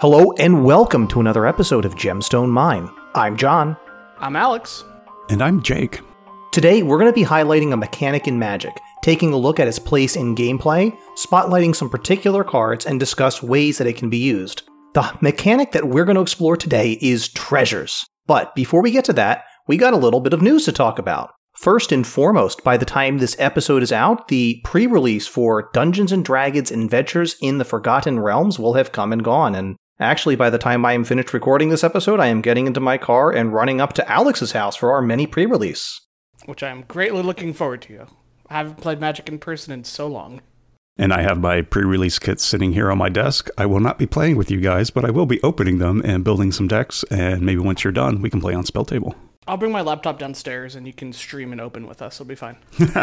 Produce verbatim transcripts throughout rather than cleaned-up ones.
Hello and welcome to another episode of Gemstone Mine. I'm John. I'm Alex. And I'm Jake. Today we're going to be highlighting a mechanic in Magic, taking a look at its place in gameplay, spotlighting some particular cards, and discuss ways that it can be used. The mechanic that we're going to explore today is treasures. But before we get to that, we got a little bit of news to talk about. First and foremost, by the time this episode is out, the pre-release for Dungeons and Dragons Adventures in the Forgotten Realms will have come and gone, and actually, by the time I am finished recording this episode, I am getting into my car and running up to Alex's house for our mini pre-release. Which I am greatly looking forward to. I haven't played Magic in person in so long. And I have my pre-release kits sitting here on my desk. I will not be playing with you guys, but I will be opening them and building some decks, and maybe once you're done, we can play on Spell Table. I'll bring my laptop downstairs and you can stream and open with us. It'll be fine.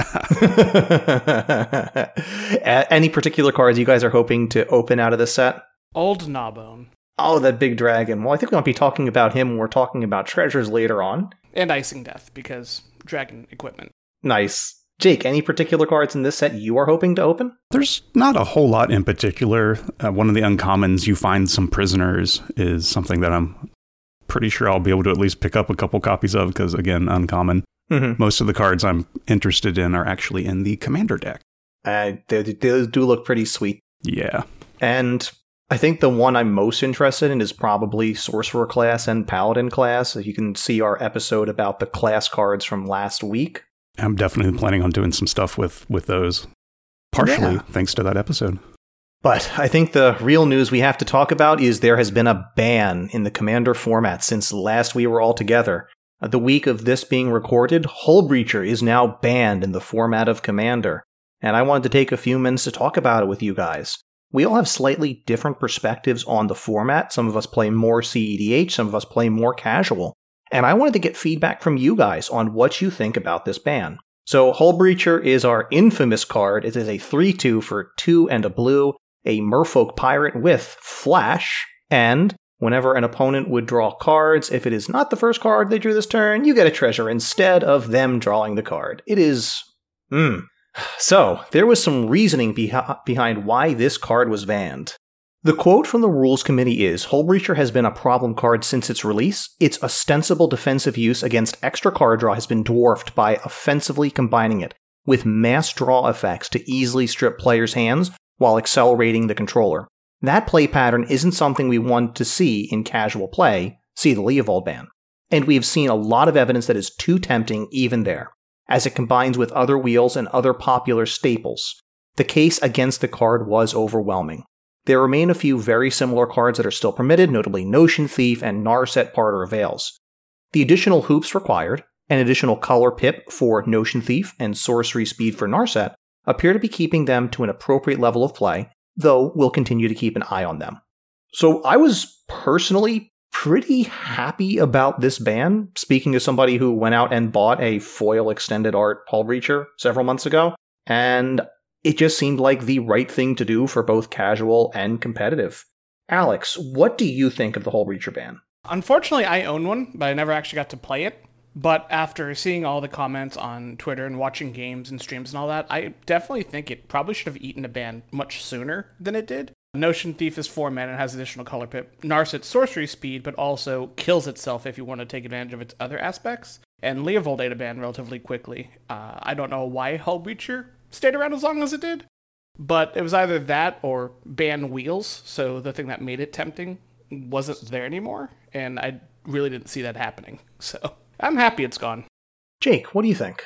Any particular cards you guys are hoping to open out of this set? Old Gnawbone. Oh, that big dragon. Well, I think we might be talking about him when we're talking about treasures later on. And Icing Death, because dragon equipment. Nice. Jake, any particular cards in this set you are hoping to open? There's not a whole lot in particular. Uh, one of the uncommons, you find some prisoners, is something that I'm pretty sure I'll be able to at least pick up a couple copies of, because, again, uncommon. Mm-hmm. Most of the cards I'm interested in are actually in the Commander deck. Uh, they, they do look pretty sweet. Yeah. And I think the one I'm most interested in is probably Sorcerer class and Paladin class. You can see our episode about the class cards from last week. I'm definitely planning on doing some stuff with, with those, partially yeah. thanks to that episode. But I think the real news we have to talk about is there has been a ban in the Commander format since last we were all together. The week of this being recorded, Hullbreacher is now banned in the format of Commander. And I wanted to take a few minutes to talk about it with you guys. We all have slightly different perspectives on the format. Some of us play more C E D H, some of us play more casual. And I wanted to get feedback from you guys on what you think about this ban. So Hullbreacher is our infamous card. It is a three two for two and a blue, a Merfolk Pirate with Flash, and whenever an opponent would draw cards, if it is not the first card they drew this turn, you get a treasure instead of them drawing the card. It is... Hmm. So, there was some reasoning beh- behind why this card was banned. The quote from the Rules Committee is, Hullbreacher has been a problem card since its release. Its ostensible defensive use against extra card draw has been dwarfed by offensively combining it with mass draw effects to easily strip players' hands while accelerating the controller. That play pattern isn't something we want to see in casual play, see the Leovold ban. And we've seen a lot of evidence that is too tempting even there, as it combines with other wheels and other popular staples. The case against the card was overwhelming. There remain a few very similar cards that are still permitted, notably Notion Thief and Narset Parter of Veils. The additional hoops required, an additional color pip for Notion Thief and sorcery speed for Narset, appear to be keeping them to an appropriate level of play, though we'll continue to keep an eye on them. So I was personally pretty happy about this ban, speaking as somebody who went out and bought a foil extended art Hullbreacher several months ago, and it just seemed like the right thing to do for both casual and competitive. Alex, what do you think of the Hullbreacher ban? Unfortunately, I own one, but I never actually got to play it. But after seeing all the comments on Twitter and watching games and streams and all that, I definitely think it probably should have eaten a ban much sooner than it did. Notion Thief is four mana and has additional color pip. Narset sorcery speed, but also kills itself if you want to take advantage of its other aspects. And Leovold ate a ban relatively quickly. Uh, I don't know why Hullbreacher stayed around as long as it did, but it was either that or ban wheels, so the thing that made it tempting wasn't there anymore, and I really didn't see that happening. So I'm happy it's gone. Jake, what do you think?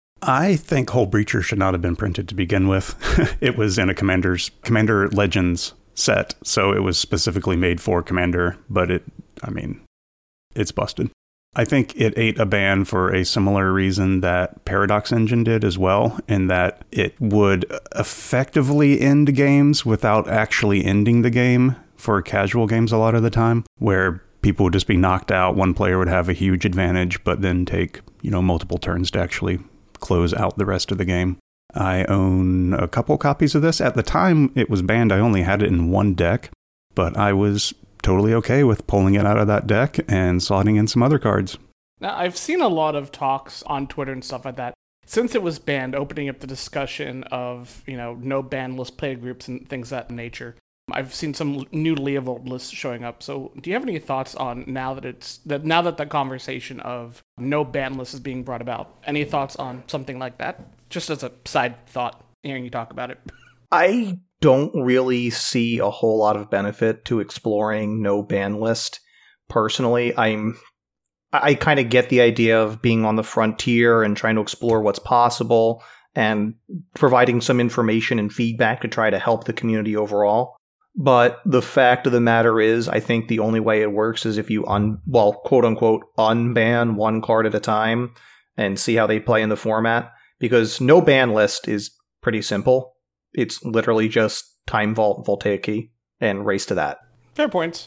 I think Hullbreacher should not have been printed to begin with. It was in a Commander's Commander Legends set, so it was specifically made for Commander, but it, I mean, it's busted. I think it ate a ban for a similar reason that Paradox Engine did as well, in that it would effectively end games without actually ending the game for casual games a lot of the time, where people would just be knocked out. One player would have a huge advantage, but then take, you know, multiple turns to actually close out the rest of the game. I own a couple copies of this. At the time it was banned, I only had it in one deck, but I was totally okay with pulling it out of that deck and slotting in some other cards. Now, I've seen a lot of talks on Twitter and stuff like that, since it was banned, opening up the discussion of, you know, no ban list play groups and things of that nature. I've seen some new Leovold lists showing up. So do you have any thoughts on now that it's that now that the conversation of no ban list is being brought about? Any thoughts on something like that? Just as a side thought, hearing you talk about it. I don't really see a whole lot of benefit to exploring no ban list. Personally, I'm I kind of get the idea of being on the frontier and trying to explore what's possible and providing some information and feedback to try to help the community overall. But the fact of the matter is, I think the only way it works is if you, un well, quote unquote, unban one card at a time and see how they play in the format. Because no ban list is pretty simple. It's literally just time vault, voltaic key, and race to that. Fair points.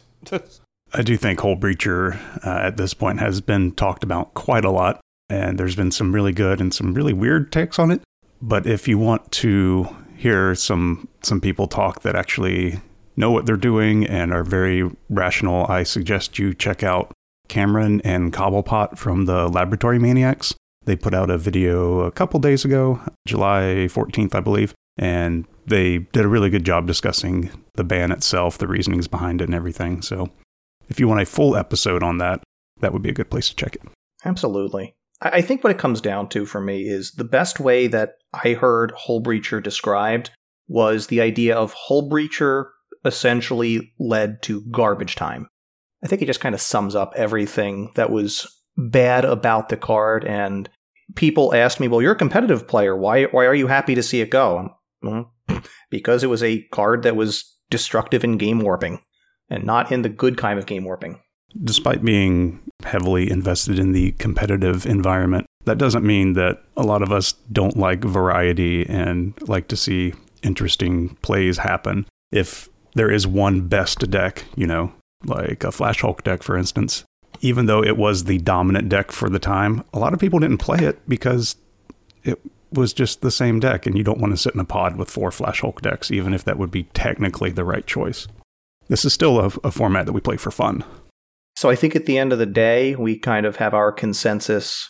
I do think Hullbreacher uh, at this point has been talked about quite a lot, and there's been some really good and some really weird takes on it. But if you want to hear some some people talk that actually know what they're doing and are very rational, I suggest you check out Cameron and Cobblepot from the Laboratory Maniacs. They put out a video a couple days ago, July fourteenth, I believe, and they did a really good job discussing the ban itself, the reasonings behind it, and everything. So if you want a full episode on that, that would be a good place to check it. Absolutely. I think what it comes down to for me is the best way that I heard Hullbreacher described was the idea of Hullbreacher essentially led to garbage time. I think it just kind of sums up everything that was bad about the card. And people asked me, well, you're a competitive player. Why, why are you happy to see it go? Well, because it was a card that was destructive in game warping and not in the good kind of game warping. Despite being heavily invested in the competitive environment, that doesn't mean that a lot of us don't like variety and like to see interesting plays happen. If there is one best deck, you know, like a Flash Hulk deck, for instance, even though it was the dominant deck for the time, a lot of people didn't play it because it was just the same deck, and you don't want to sit in a pod with four Flash Hulk decks, even if that would be technically the right choice. This is still a, a format that we play for fun. So I think at the end of the day, we kind of have our consensus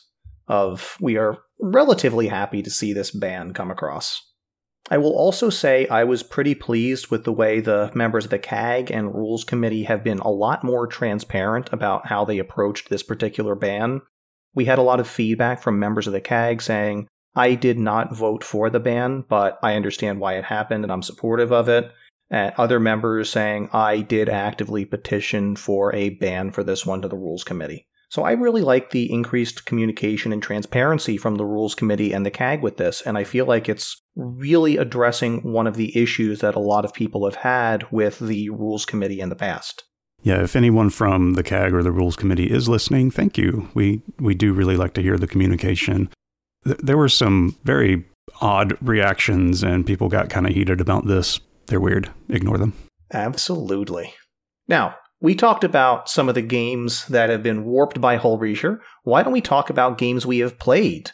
of we are relatively happy to see this ban come across. I will also say I was pretty pleased with the way the members of the C A G and Rules Committee have been a lot more transparent about how they approached this particular ban. We had a lot of feedback from members of the C A G saying, I did not vote for the ban, but I understand why it happened and I'm supportive of it. And other members saying, I did actively petition for a ban for this one to the Rules Committee. So I really like the increased communication and transparency from the Rules Committee and the C A G with this, and I feel like it's really addressing one of the issues that a lot of people have had with the Rules Committee in the past. Yeah, if anyone from the C A G or the Rules Committee is listening, thank you. We we do really like to hear the communication. Th- there were some very odd reactions, and people got kind of heated about this. They're weird. Ignore them. Absolutely. Now, we talked about some of the games that have been warped by Hullbreacher. Why don't we talk about games we have played?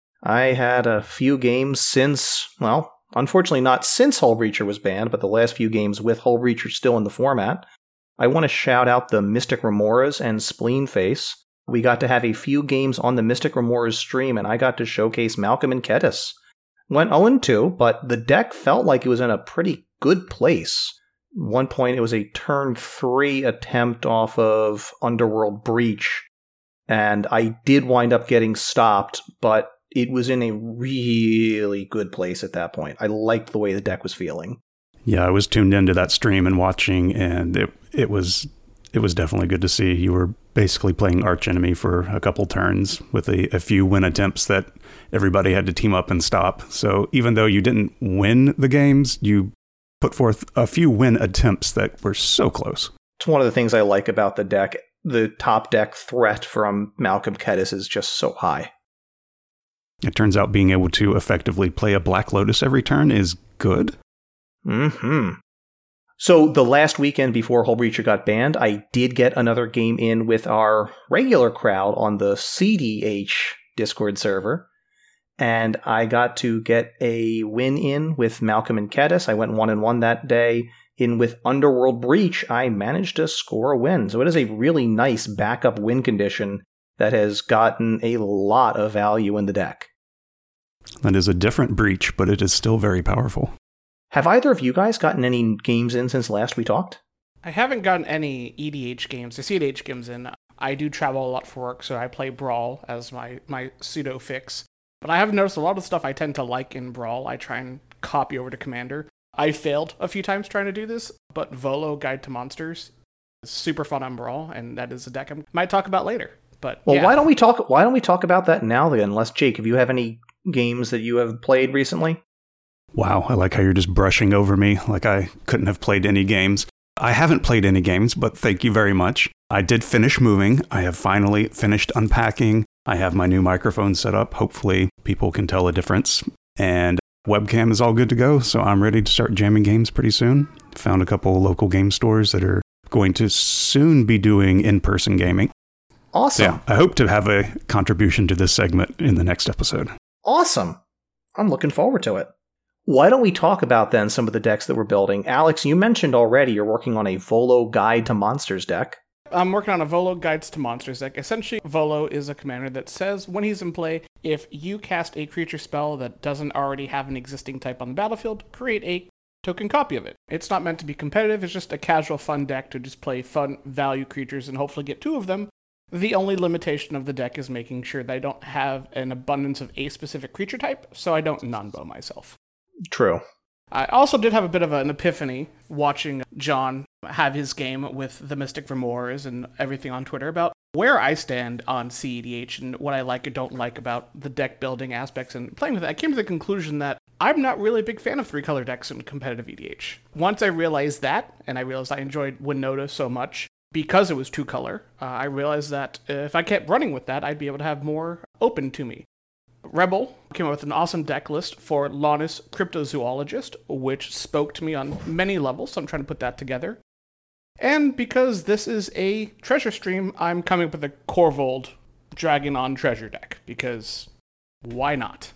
I had a few games since, well, unfortunately not since Hullbreacher was banned, but the last few games with Hullbreacher still in the format. I want to shout out the Mystic Remoras and Spleenface. We got to have a few games on the Mystic Remoras stream, and I got to showcase Malcolm and Kedis. Went oh and two, but the deck felt like it was in a pretty good place. At one point, it was a turn three attempt off of Underworld Breach, and I did wind up getting stopped, but it was in a really good place at that point. I liked the way the deck was feeling. Yeah, I was tuned into that stream and watching, and it it was it was definitely good to see. You were basically playing Archenemy for a couple turns with a, a few win attempts that everybody had to team up and stop. So even though you didn't win the games, you put forth a few win attempts that were so close. It's one of the things I like about the deck. The top deck threat from Malcolm Kedis is just so high. It turns out being able to effectively play a Black Lotus every turn is good. Mm-hmm. So the last weekend before Hullbreacher got banned, I did get another game in with our regular crowd on the C D H Discord server. And I got to get a win in with Malcolm and Kedis. I went one and one that day. In with Underworld Breach, I managed to score a win. So it is a really nice backup win condition that has gotten a lot of value in the deck. That is a different breach, but it is still very powerful. Have either of you guys gotten any games in since last we talked? I haven't gotten any E D H games. The C D H games in. I do travel a lot for work, so I play Brawl as my, my pseudo fix. But I have noticed a lot of stuff I tend to like in Brawl. I try and copy over to Commander. I failed a few times trying to do this, but Volo Guide to Monsters is super fun on Brawl, and that is a deck I might talk about later. But well, yeah. why don't we talk? Why don't we talk about that now then? Unless Jake, if you have any games that you have played recently. Wow, I like how you're just brushing over me like I couldn't have played any games. I haven't played any games, but thank you very much. I did finish moving. I have finally finished unpacking. I have my new microphone set up. Hopefully people can tell a difference. And webcam is all good to go, so I'm ready to start jamming games pretty soon. Found a couple local game stores that are going to soon be doing in-person gaming. Awesome. Yeah, I hope to have a contribution to this segment in the next episode. Awesome. I'm looking forward to it. Why don't we talk about then some of the decks that we're building? Alex, you mentioned already you're working on a Volo Guide to Monsters deck. I'm working on a Volo Guides to Monsters deck. Essentially, Volo is a commander that says when he's in play, if you cast a creature spell that doesn't already have an existing type on the battlefield, create a token copy of it. It's not meant to be competitive, it's just a casual fun deck to just play fun value creatures and hopefully get two of them. The only limitation of the deck is making sure that I don't have an abundance of a specific creature type, so I don't non-bow myself. True. I also did have a bit of an epiphany watching John have his game with the Mystic Vermours and everything on Twitter about where I stand on C E D H and what I like or don't like about the deck building aspects and playing with it. I came to the conclusion that I'm not really a big fan of three-color decks in competitive E D H. Once I realized that, and I realized I enjoyed Winota so much because it was two-color, uh, I realized that if I kept running with that, I'd be able to have more open to me. Rebel came up with an awesome deck list for Launis Cryptozoologist, which spoke to me on many levels, so I'm trying to put that together. And because this is a treasure stream, I'm coming up with a Korvold Dragon on Treasure deck, because why not?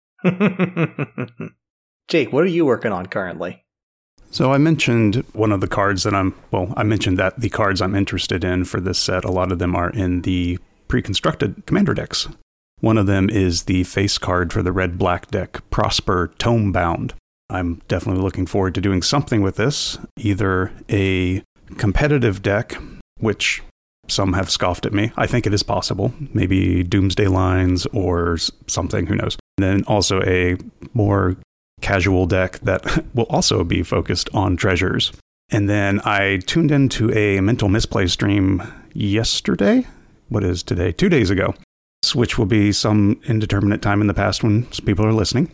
Jake, what are you working on currently? So I mentioned one of the cards that I'm, well, I mentioned that the cards I'm interested in for this set, a lot of them are in the pre-constructed commander decks. One of them is the face card for the red-black deck, Prosper Tomebound. I'm definitely looking forward to doing something with this, either a competitive deck, which some have scoffed at me. I think it is possible. Maybe Doomsday Lines or something, who knows. And then also a more casual deck that will also be focused on treasures. And then I tuned into a Mental Misplay stream yesterday. What is today? Two days ago. Which will be some indeterminate time in the past when people are listening.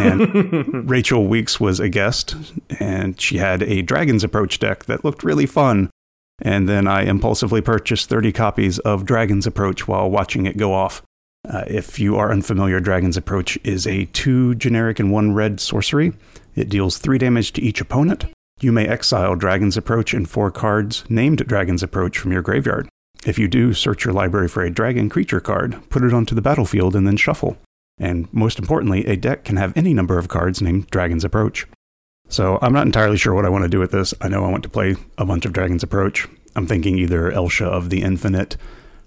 And Rachel Weeks was a guest, and she had a Dragon's Approach deck that looked really fun. And then I impulsively purchased thirty copies of Dragon's Approach while watching it go off. Uh, if you are unfamiliar, Dragon's Approach is a two generic and one red sorcery. It deals three damage to each opponent. You may exile Dragon's Approach and four cards named Dragon's Approach from your graveyard. If you do, search your library for a dragon creature card, put it onto the battlefield, and then shuffle. And most importantly, a deck can have any number of cards named Dragon's Approach. So I'm not entirely sure what I want to do with this. I know I want to play a bunch of Dragon's Approach. I'm thinking either Elsha of the Infinite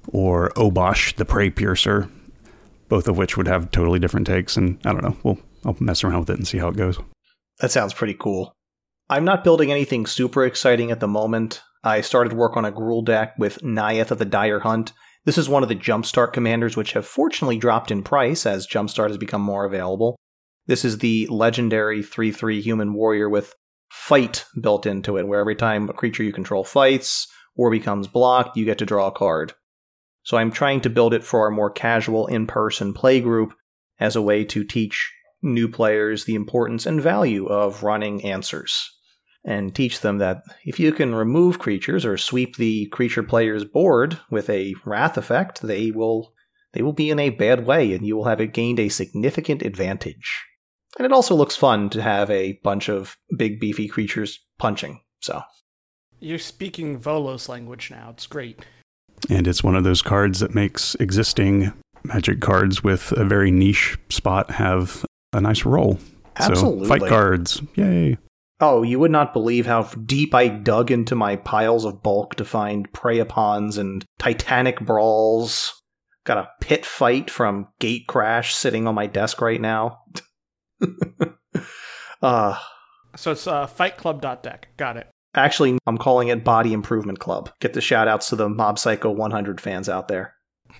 or Obosh the Prey Piercer, both of which would have totally different takes. And I don't know, we'll, I'll mess around with it and see how it goes. That sounds pretty cool. I'm not building anything super exciting at the moment. I started work on a Gruul deck with Naiath of the Dire Hunt. This is one of the Jumpstart commanders, which have fortunately dropped in price as Jumpstart has become more available. This is the legendary three three human warrior with Fight built into it, where every time a creature you control fights or becomes blocked, you get to draw a card. So I'm trying to build it for our more casual in-person play group as a way to teach new players the importance and value of running answers. And teach them that if you can remove creatures or sweep the creature player's board with a wrath effect, they will they will be in a bad way and you will have gained a significant advantage. And it also looks fun to have a bunch of big beefy creatures punching. So you're speaking Volos language now. It's great. And it's one of those cards that makes existing Magic cards with a very niche spot have a nice role. Absolutely. So fight cards. Yay. Oh, you would not believe how deep I dug into my piles of bulk to find Prey-Upons and Titanic Brawls. Got a pit fight from Gate Crash sitting on my desk right now. uh, So it's uh, fight club dot deck. Got it. Actually, I'm calling it Body Improvement Club. Get the shout outs to the Mob Psycho one hundred fans out there.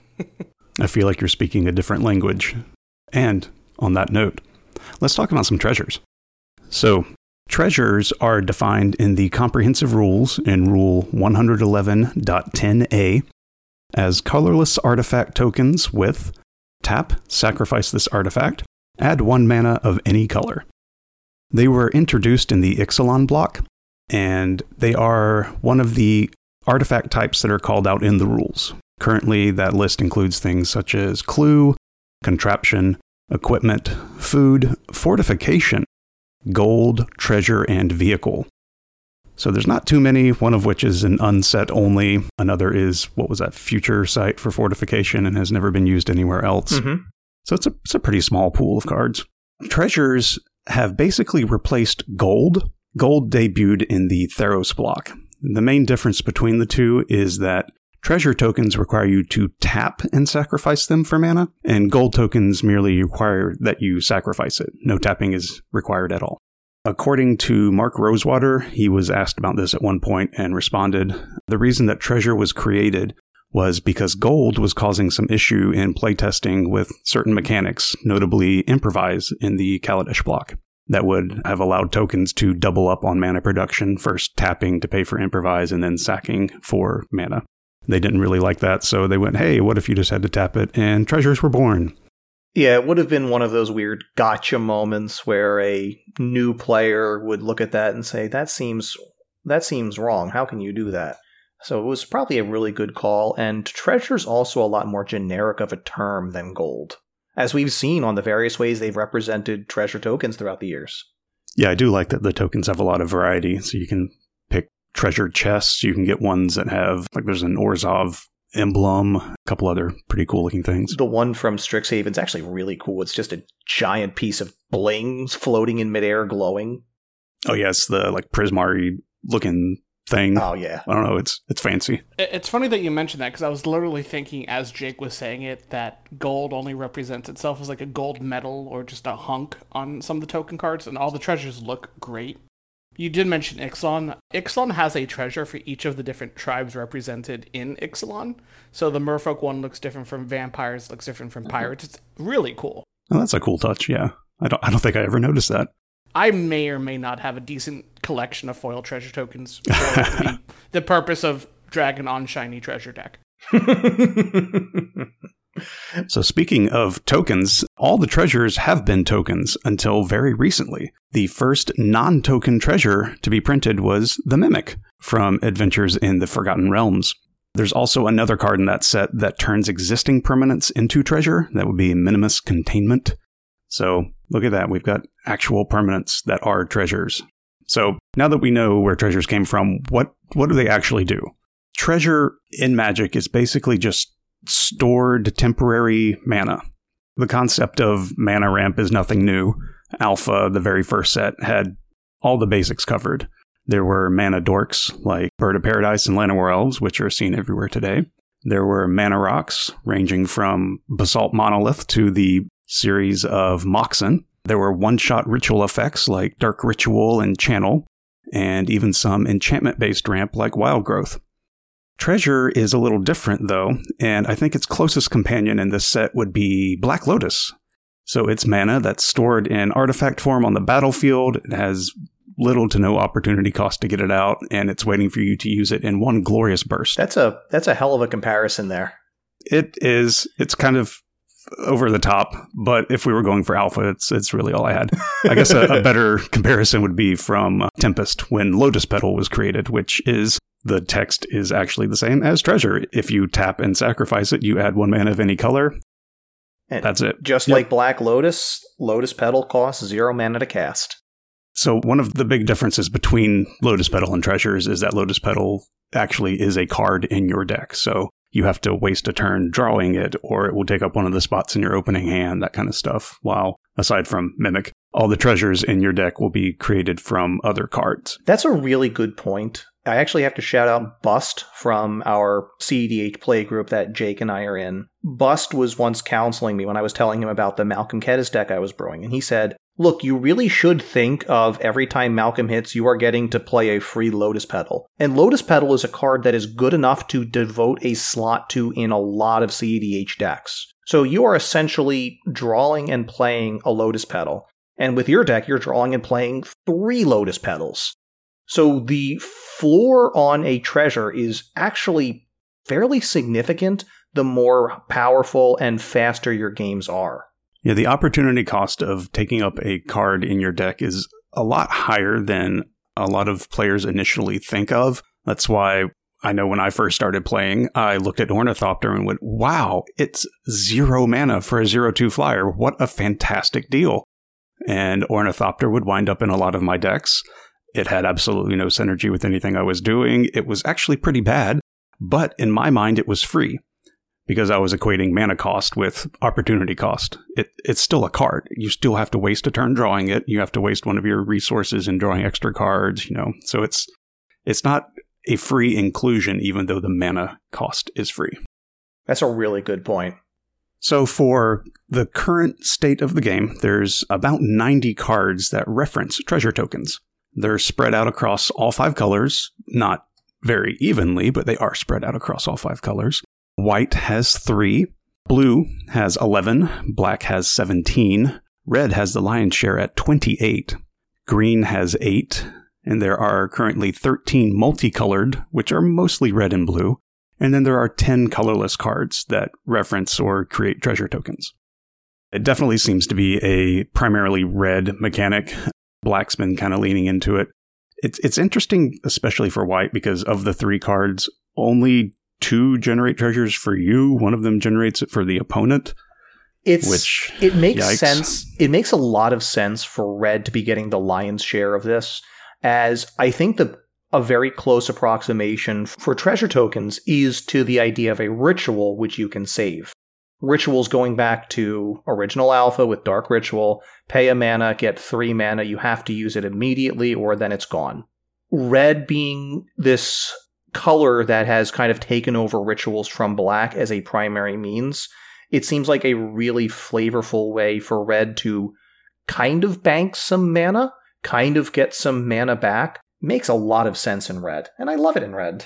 I feel like you're speaking a different language. And on that note, let's talk about some treasures. So, treasures are defined in the comprehensive rules in Rule one eleven point ten A as colorless artifact tokens with tap, sacrifice this artifact, add one mana of any color. They were introduced in the Ixalan block, and they are one of the artifact types that are called out in the rules. Currently, that list includes things such as clue, contraption, equipment, food, fortification, gold, treasure, and vehicle. So there's not too many, one of which is an unset only. Another is, what was that, future sight for fortification and has never been used anywhere else. Mm-hmm. So it's a, it's a pretty small pool of cards. Treasures have basically replaced gold. Gold debuted in the Theros block. The main difference between the two is that treasure tokens require you to tap and sacrifice them for mana, and gold tokens merely require that you sacrifice it. No tapping is required at all. According to Mark Rosewater, he was asked about this at one point and responded, the reason that treasure was created was because gold was causing some issue in playtesting with certain mechanics, notably improvise in the Kaladesh block, that would have allowed tokens to double up on mana production, first tapping to pay for improvise and then sacking for mana. They didn't really like that, so they went, hey, what if you just had to tap it? And treasures were born. Yeah, it would have been one of those weird gotcha moments where a new player would look at that and say, that seems that seems wrong. How can you do that? So it was probably a really good call, and treasure's also a lot more generic of a term than gold, as we've seen on the various ways they've represented treasure tokens throughout the years. Yeah, I do like that the tokens have a lot of variety, so you can pick treasure chests, you can get ones that have, like there's an Orzhov emblem, a couple other pretty cool looking things. The one from Strixhaven's actually really cool. It's just a giant piece of bling floating in midair glowing. Oh yeah, it's the like Prismari looking thing. Oh yeah. I don't know, it's it's fancy. It's funny that you mentioned that, because I was literally thinking as Jake was saying it that gold only represents itself as like a gold medal or just a hunk on some of the token cards, and all the treasures look great. You did mention Ixalan. Ixalan has a treasure for each of the different tribes represented in Ixalan. So the merfolk one looks different from vampires, looks different from pirates. It's really cool. Oh, that's a cool touch, yeah. I don't I don't think I ever noticed that. I may or may not have a decent collection of foil treasure tokens for the, the purpose of Dragon on Shiny Treasure deck. So speaking of tokens, all the treasures have been tokens until very recently. The first non-token treasure to be printed was the Mimic from Adventures in the Forgotten Realms. There's also another card in that set that turns existing permanents into treasure. That would be Minimus Containment. So look at that. We've got actual permanents that are treasures. So now that we know where treasures came from, what, what do they actually do? Treasure in Magic is basically just stored temporary mana. The concept of mana ramp is nothing new. Alpha, the very first set, had all the basics covered. There were mana dorks like Bird of Paradise and Llanowar Elves, which are seen everywhere today. There were mana rocks, ranging from Basalt Monolith to the series of Moxen. There were one-shot ritual effects like Dark Ritual and Channel, and even some enchantment-based ramp like Wild Growth. Treasure is a little different, though, and I think its closest companion in this set would be Black Lotus. So it's mana that's stored in artifact form on the battlefield. It has little to no opportunity cost to get it out, and it's waiting for you to use it in one glorious burst. That's a that's a hell of a comparison there. It is. It's kind of over the top, but if we were going for alpha, it's it's really all I had. I guess a, a better comparison would be from uh, Tempest when Lotus Petal was created, which is the text is actually the same as treasure. If you tap and sacrifice it, you add one mana of any color. And that's it. Just yep. Like Black Lotus, Lotus Petal costs zero mana to cast. So one of the big differences between Lotus Petal and treasures is that Lotus Petal actually is a card in your deck. So you have to waste a turn drawing it, or it will take up one of the spots in your opening hand, that kind of stuff. While, aside from Mimic, all the treasures in your deck will be created from other cards. That's a really good point. I actually have to shout out Bust from our C E D H play group that Jake and I are in. Bust was once counseling me when I was telling him about the Malcolm Kedis deck I was brewing, and he said, look, you really should think of every time Malcolm hits, you are getting to play a free Lotus Petal. And Lotus Petal is a card that is good enough to devote a slot to in a lot of C A D H decks. So you are essentially drawing and playing a Lotus Petal. And with your deck, you're drawing and playing three Lotus Petals. So the floor on a treasure is actually fairly significant the more powerful and faster your games are. Yeah, the opportunity cost of taking up a card in your deck is a lot higher than a lot of players initially think of. That's why I know when I first started playing, I looked at Ornithopter and went, wow, it's zero mana for a zero two flyer. What a fantastic deal. And Ornithopter would wind up in a lot of my decks. It had absolutely no synergy with anything I was doing. It was actually pretty bad, but in my mind, it was free because I was equating mana cost with opportunity cost. It, it's still a card. You still have to waste a turn drawing it. You have to waste one of your resources in drawing extra cards, you know. So it's it's not a free inclusion, even though the mana cost is free. That's a really good point. So for the current state of the game, there's about ninety cards that reference treasure tokens. They're spread out across all five colors, not very evenly, but they are spread out across all five colors. White has three, blue has eleven, black has seventeen, red has the lion's share at twenty-eight, green has eight, and there are currently thirteen multicolored, which are mostly red and blue, and then there are ten colorless cards that reference or create treasure tokens. It definitely seems to be a primarily red mechanic. Black's been kind of leaning into it. It's it's interesting, especially for white, because of the three cards, only two generate treasures for you. One of them generates it for the opponent. It's which it makes yikes. sense. It makes a lot of sense for red to be getting the lion's share of this, as I think the a very close approximation for treasure tokens is to the idea of a ritual which you can save. Rituals going back to original alpha with Dark Ritual, pay a mana, get three mana, you have to use it immediately or then it's gone. Red being this color that has kind of taken over rituals from black as a primary means, it seems like a really flavorful way for red to kind of bank some mana, kind of get some mana back. Makes a lot of sense in red, and I love it in red.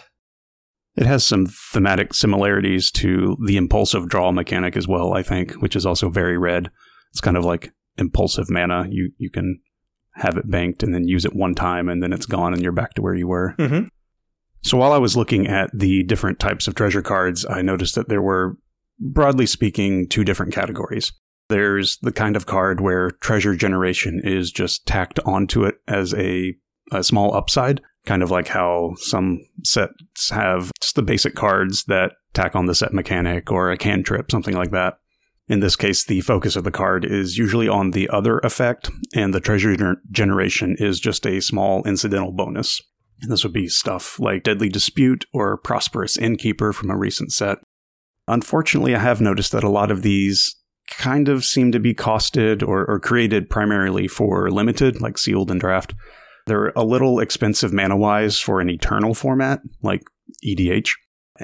It has some thematic similarities to the impulsive draw mechanic as well, I think, which is also very red. It's kind of like impulsive mana. You you can have it banked and then use it one time, and then it's gone and you're back to where you were. Mm-hmm. So while I was looking at the different types of treasure cards, I noticed that there were, broadly speaking, two different categories. There's the kind of card where treasure generation is just tacked onto it as a, a small upside, kind of like how some sets have just the basic cards that tack on the set mechanic or a cantrip, something like that. In this case, the focus of the card is usually on the other effect, and the treasure gener- generation is just a small incidental bonus. And this would be stuff like Deadly Dispute or Prosperous Innkeeper from a recent set. Unfortunately, I have noticed that a lot of these kind of seem to be costed or, or created primarily for limited, like Sealed and Draft. They're a little expensive mana-wise for an Eternal format, like E D H,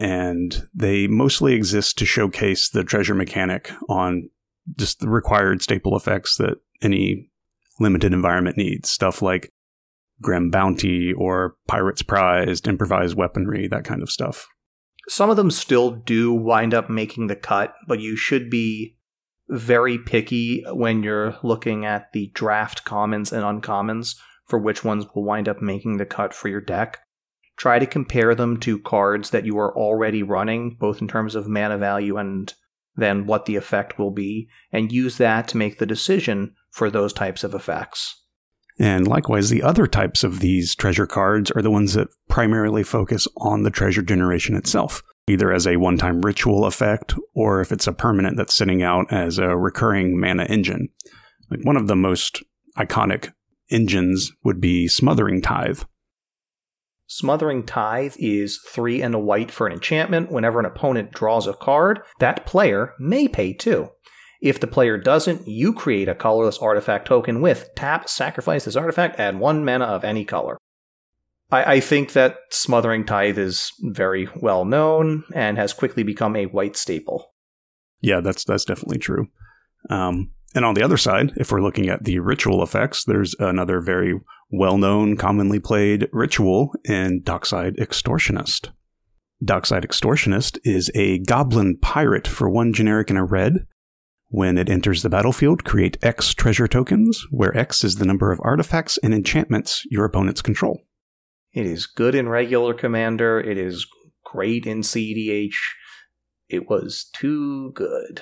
and they mostly exist to showcase the treasure mechanic on just the required staple effects that any limited environment needs. Stuff like Grim Bounty or Pirate's Prize, improvised weaponry, that kind of stuff. Some of them still do wind up making the cut, but you should be very picky when you're looking at the draft commons and uncommons for which ones will wind up making the cut for your deck. Try to compare them to cards that you are already running, both in terms of mana value and then what the effect will be, and use that to make the decision for those types of effects. And likewise, the other types of these treasure cards are the ones that primarily focus on the treasure generation itself, either as a one-time ritual effect, or if it's a permanent that's sitting out as a recurring mana engine. Like one of the most iconic engines would be Smothering Tithe. Smothering Tithe is three and a white for an enchantment. Whenever an opponent draws a card, that player may pay two. If the player doesn't, you create a colorless artifact token with tap, sacrifice this artifact, add one mana of any color. I, I think that Smothering Tithe is very well known and has quickly become a white staple. Yeah, that's that's definitely true. Um, And on the other side, if we're looking at the ritual effects, there's another very well-known, commonly played ritual in Dockside Extortionist. Dockside Extortionist is a goblin pirate for one generic and a red. When it enters the battlefield, create X treasure tokens, where X is the number of artifacts and enchantments your opponents control. It is good in regular Commander. It is great in C D H. It was too good.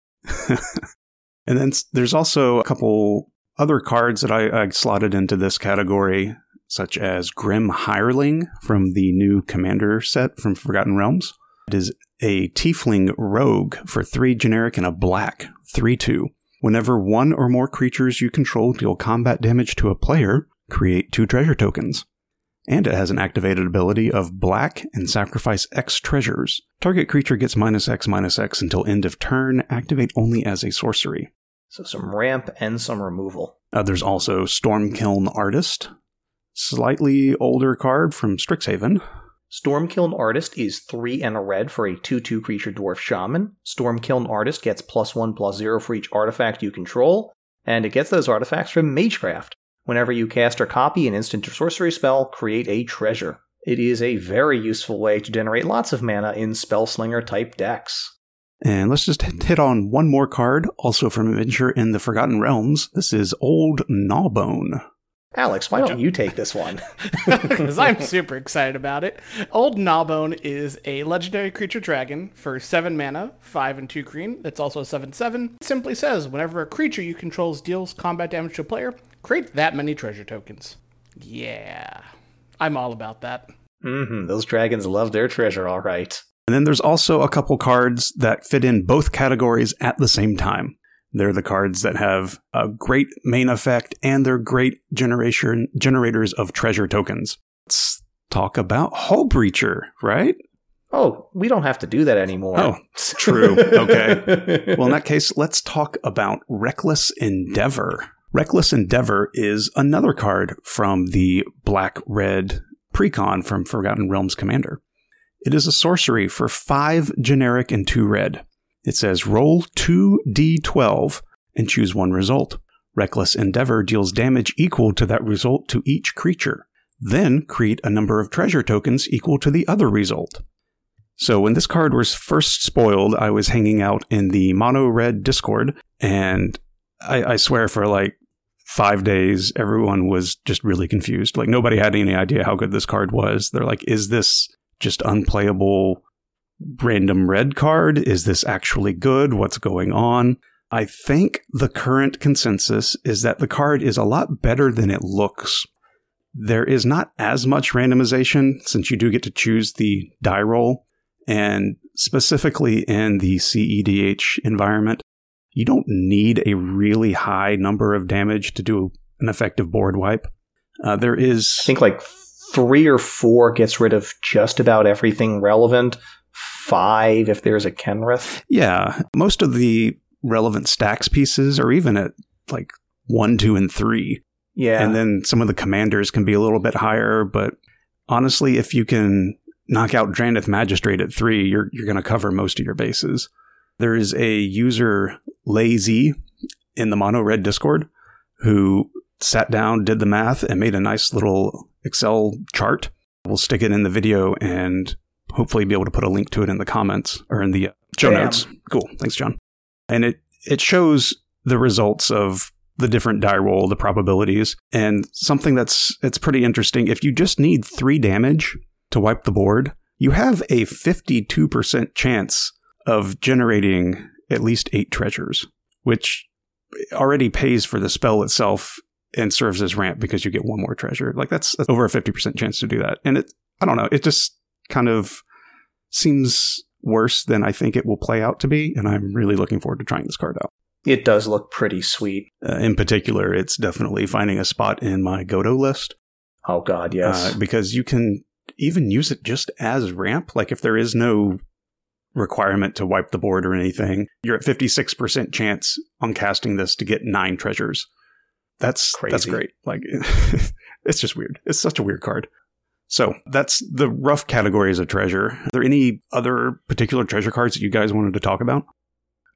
And then there's also a couple other cards that I, I slotted into this category, such as Grim Hireling from the new Commander set from Forgotten Realms. It is a Tiefling Rogue for three generic and a black, three two. Whenever one or more creatures you control deal combat damage to a player, create two treasure tokens. And it has an activated ability of black and sacrifice X treasures. Target creature gets minus X minus X until end of turn. Activate only as a sorcery. So some ramp and some removal. Uh, there's also Stormkiln Artist. Slightly older card from Strixhaven. Stormkiln Artist is three and a red for a two two creature dwarf shaman. Stormkiln Artist gets plus one plus zero for each artifact you control, and it gets those artifacts from Magecraft. Whenever you cast or copy an instant or sorcery spell, create a treasure. It is a very useful way to generate lots of mana in Spellslinger-type decks. And let's just hit on one more card, also from Adventure in the Forgotten Realms. This is Old Gnawbone. Alex, why don't you take this one? Because I'm super excited about it. Old Gnawbone is a legendary creature dragon for seven mana, five and two green. That's also a seven seven. It simply says, whenever a creature you control deals combat damage to a player, create that many treasure tokens. Yeah. I'm all about that. Mm-hmm. Those dragons love their treasure, all right. And then there's also a couple cards that fit in both categories at the same time. They're the cards that have a great main effect, and they're great generation generators of treasure tokens. Let's talk about Hullbreacher, right? Oh, we don't have to do that anymore. Oh, true. Okay. Well, in that case, let's talk about Reckless Endeavor. Reckless Endeavor is another card from the black-red precon from Forgotten Realms Commander. It is a sorcery for five generic and two red. It says, roll two d twelve and choose one result. Reckless Endeavor deals damage equal to that result to each creature. Then create a number of treasure tokens equal to the other result. So when this card was first spoiled, I was hanging out in the Mono Red Discord, and I, I swear for like five days, everyone was just really confused. Like, nobody had any idea how good this card was. They're like, is this just unplayable random red card? Is this actually good? What's going on? I think the current consensus is that the card is a lot better than it looks. There is not as much randomization since you do get to choose the die roll, and specifically in the C E D H environment, you don't need a really high number of damage to do an effective board wipe. Uh, there is... I think like three or four gets rid of just about everything relevant. Five if there's a Kenrith. Yeah, most of the relevant stacks pieces are even at like one, two, and three. Yeah. And then some of the commanders can be a little bit higher, but honestly, if you can knock out Drannith Magistrate at three, you're you're going to cover most of your bases. There is a user, Lazy, in the Mono Red Discord who sat down, did the math, and made a nice little Excel chart. We'll stick it in the video and hopefully be able to put a link to it in the comments or in the show Bam. notes. Cool. Thanks, John. And it, it shows the results of the different die roll, the probabilities, and something that's it's pretty interesting. If you just need three damage to wipe the board, you have a fifty-two percent chance of generating at least eight treasures, which already pays for the spell itself and serves as ramp because you get one more treasure. Like that's, that's over a fifty percent chance to do that. And it, I don't know, it just kind of seems worse than I think it will play out to be. And I'm really looking forward to trying this card out. It does look pretty sweet. Uh, in particular, it's definitely finding a spot in my Godot list. Oh god, yes. Uh, because you can even use it just as ramp. Like if there is no requirement to wipe the board or anything, you're at fifty-six percent chance on casting this to get nine treasures. That's Crazy. That's great. Like it's just weird. It's such a weird card. So that's the rough categories of treasure. Are there any other particular treasure cards that you guys wanted to talk about?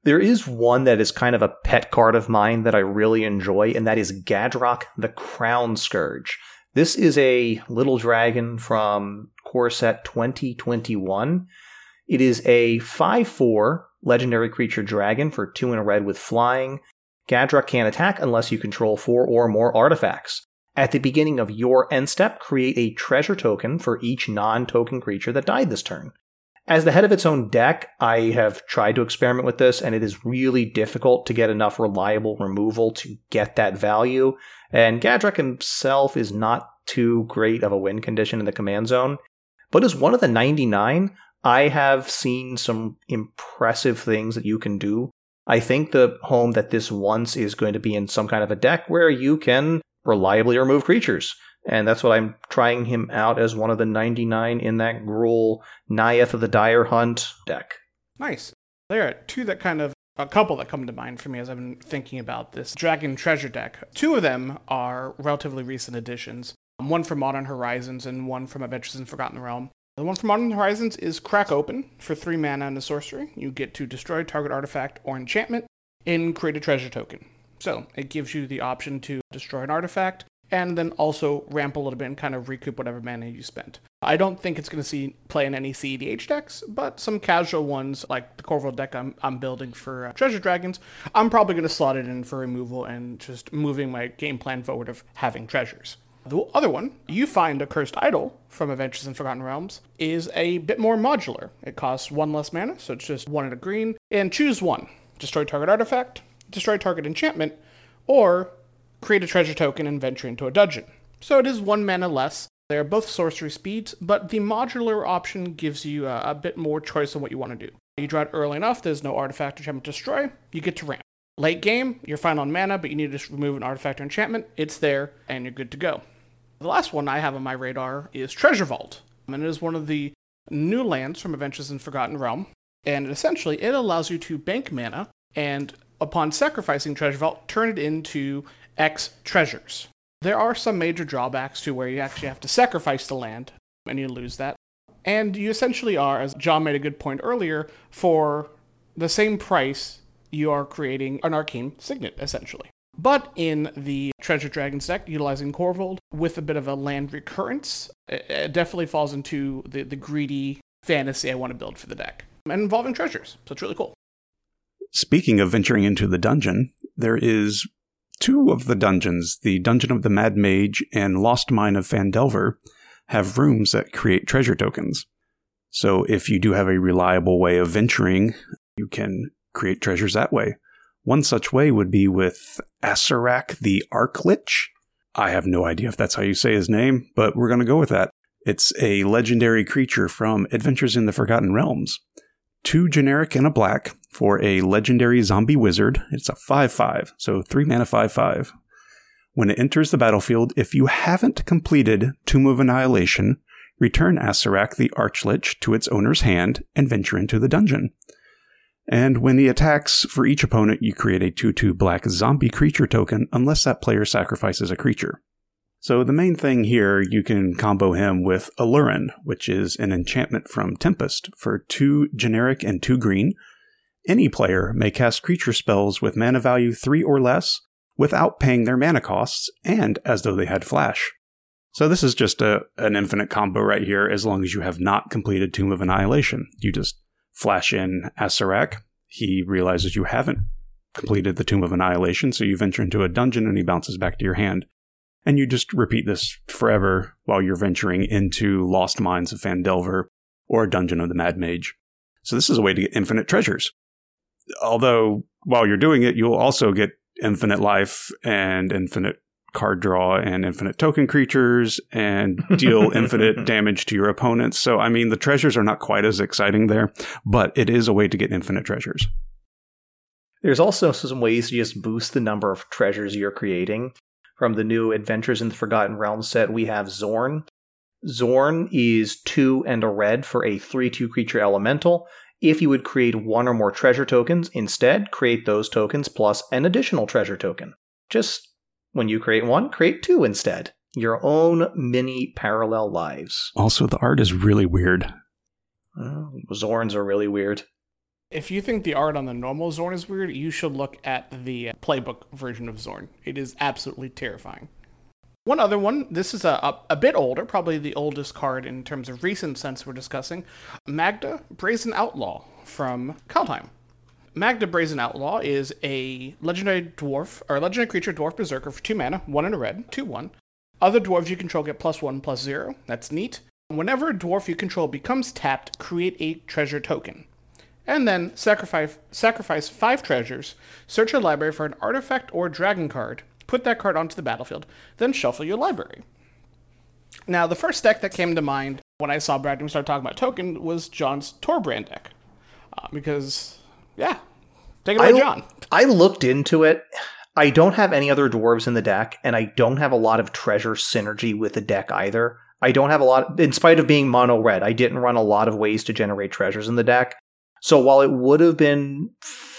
There is one that is kind of a pet card of mine that I really enjoy, and that is Gadrock the Crown Scourge. This is a little dragon from core set twenty twenty-one. It is a five four legendary creature dragon for two and a red with flying. Gadrock can't attack unless you control four or more artifacts. At the beginning of your end step, create a treasure token for each non-token creature that died this turn. As the head of its own deck, I have tried to experiment with this, and it is really difficult to get enough reliable removal to get that value, and Gadrock himself is not too great of a win condition in the command zone. But as one of the ninety-nine, I have seen some impressive things that you can do. I think the home that this wants is going to be in some kind of a deck where you can reliably remove creatures. And that's what I'm trying him out as one of the ninety-nine in that Gruul Naieth of the Dire Hunt deck. Nice. There are two that kind of, a couple that come to mind for me as I've been thinking about this Dragon Treasure deck. Two of them are relatively recent additions. One from Modern Horizons and one from Adventures in Forgotten Realm. The one from Modern Horizons is Crack Open for three mana and a sorcery. You get to destroy target artifact or enchantment and create a treasure token. So it gives you the option to destroy an artifact and then also ramp a little bit and kind of recoup whatever mana you spent. I don't think it's going to see play in any C E D H decks, but some casual ones like the Corville deck I'm, I'm building for uh, Treasure Dragons, I'm probably going to slot it in for removal and just moving my game plan forward of having treasures. The other one, You Find a Cursed Idol from Adventures in Forgotten Realms, is a bit more modular. It costs one less mana, so it's just one and a green, and choose one. Destroy target artifact, destroy target enchantment, or create a treasure token and venture into a dungeon. So it is one mana less. They are both sorcery speeds, but the modular option gives you a, a bit more choice on what you want to do. You draw it early enough, there's no artifact or enchantment to destroy, you get to ramp. Late game, you're fine on mana, but you need to just remove an artifact or enchantment, it's there, and you're good to go. The last one I have on my radar is Treasure Vault, and it is one of the new lands from Adventures in Forgotten Realm, and essentially it allows you to bank mana, and upon sacrificing Treasure Vault, turn it into X treasures. There are some major drawbacks to where you actually have to sacrifice the land, and you lose that. And you essentially are, as John made a good point earlier, for the same price, you are creating an Arcane Signet, essentially. But in the Treasure Dragons deck, utilizing Corvold, with a bit of a land recurrence, it definitely falls into the, the greedy fantasy I want to build for the deck. And involving treasures, so it's really cool. Speaking of venturing into the dungeon, there is two of the dungeons, the Dungeon of the Mad Mage and Lost Mine of Phandelver, have rooms that create treasure tokens. So if you do have a reliable way of venturing, you can create treasures that way. One such way would be with Acererak the Archlich. I have no idea if that's how you say his name, but we're going to go with that. It's a legendary creature from Adventures in the Forgotten Realms. Two generic and a black for a legendary zombie wizard. It's a five five, so three mana five five. When it enters the battlefield, if you haven't completed Tomb of Annihilation, return Acererak the Archlich to its owner's hand and venture into the dungeon. And when he attacks, for each opponent, you create a two two black zombie creature token unless that player sacrifices a creature. So the main thing here, you can combo him with Allurin, which is an enchantment from Tempest for two generic and two green. Any player may cast creature spells with mana value three or less without paying their mana costs and as though they had flash. So this is just a, an infinite combo right here as long as you have not completed Tomb of Annihilation. You just flash in Acererak. He realizes you haven't completed the Tomb of Annihilation, so you venture into a dungeon and he bounces back to your hand. And you just repeat this forever while you're venturing into Lost Mines of Phandelver or Dungeon of the Mad Mage. So this is a way to get infinite treasures. Although, while you're doing it, you'll also get infinite life and infinite card draw and infinite token creatures and deal infinite damage to your opponents. So, I mean, the treasures are not quite as exciting there, but it is a way to get infinite treasures. There's also some ways to just boost the number of treasures you're creating. From the new Adventures in the Forgotten Realms set, we have Zorn. Zorn is two and a red for a three two creature elemental. If you would create one or more treasure tokens, instead, create those tokens plus an additional treasure token. Just when you create one, create two instead. Your own mini parallel lives. Also, the art is really weird. Uh, Zorns are really weird. If you think the art on the normal Zorn is weird, you should look at the playbook version of Zorn. It is absolutely terrifying. One other one, this is a, a, a bit older, probably the oldest card in terms of recent sense we're discussing, Magda, Brazen Outlaw from Kaldheim. Magda, Brazen Outlaw is a legendary dwarf, or legendary creature dwarf berserker for two mana, one in a red, two one. Other dwarves you control get plus one, plus zero. That's neat. Whenever a dwarf you control becomes tapped, create a treasure token. And then sacrifice sacrifice five treasures, search your library for an artifact or dragon card, put that card onto the battlefield, then shuffle your library. Now, the first deck that came to mind when I saw Brad start talking about token was John's Torbrand deck. Uh, because, yeah, take it away, I, John. I looked into it. I don't have any other dwarves in the deck, and I don't have a lot of treasure synergy with the deck either. I don't have a lot, in spite of being mono red, I didn't run a lot of ways to generate treasures in the deck. So while it would have been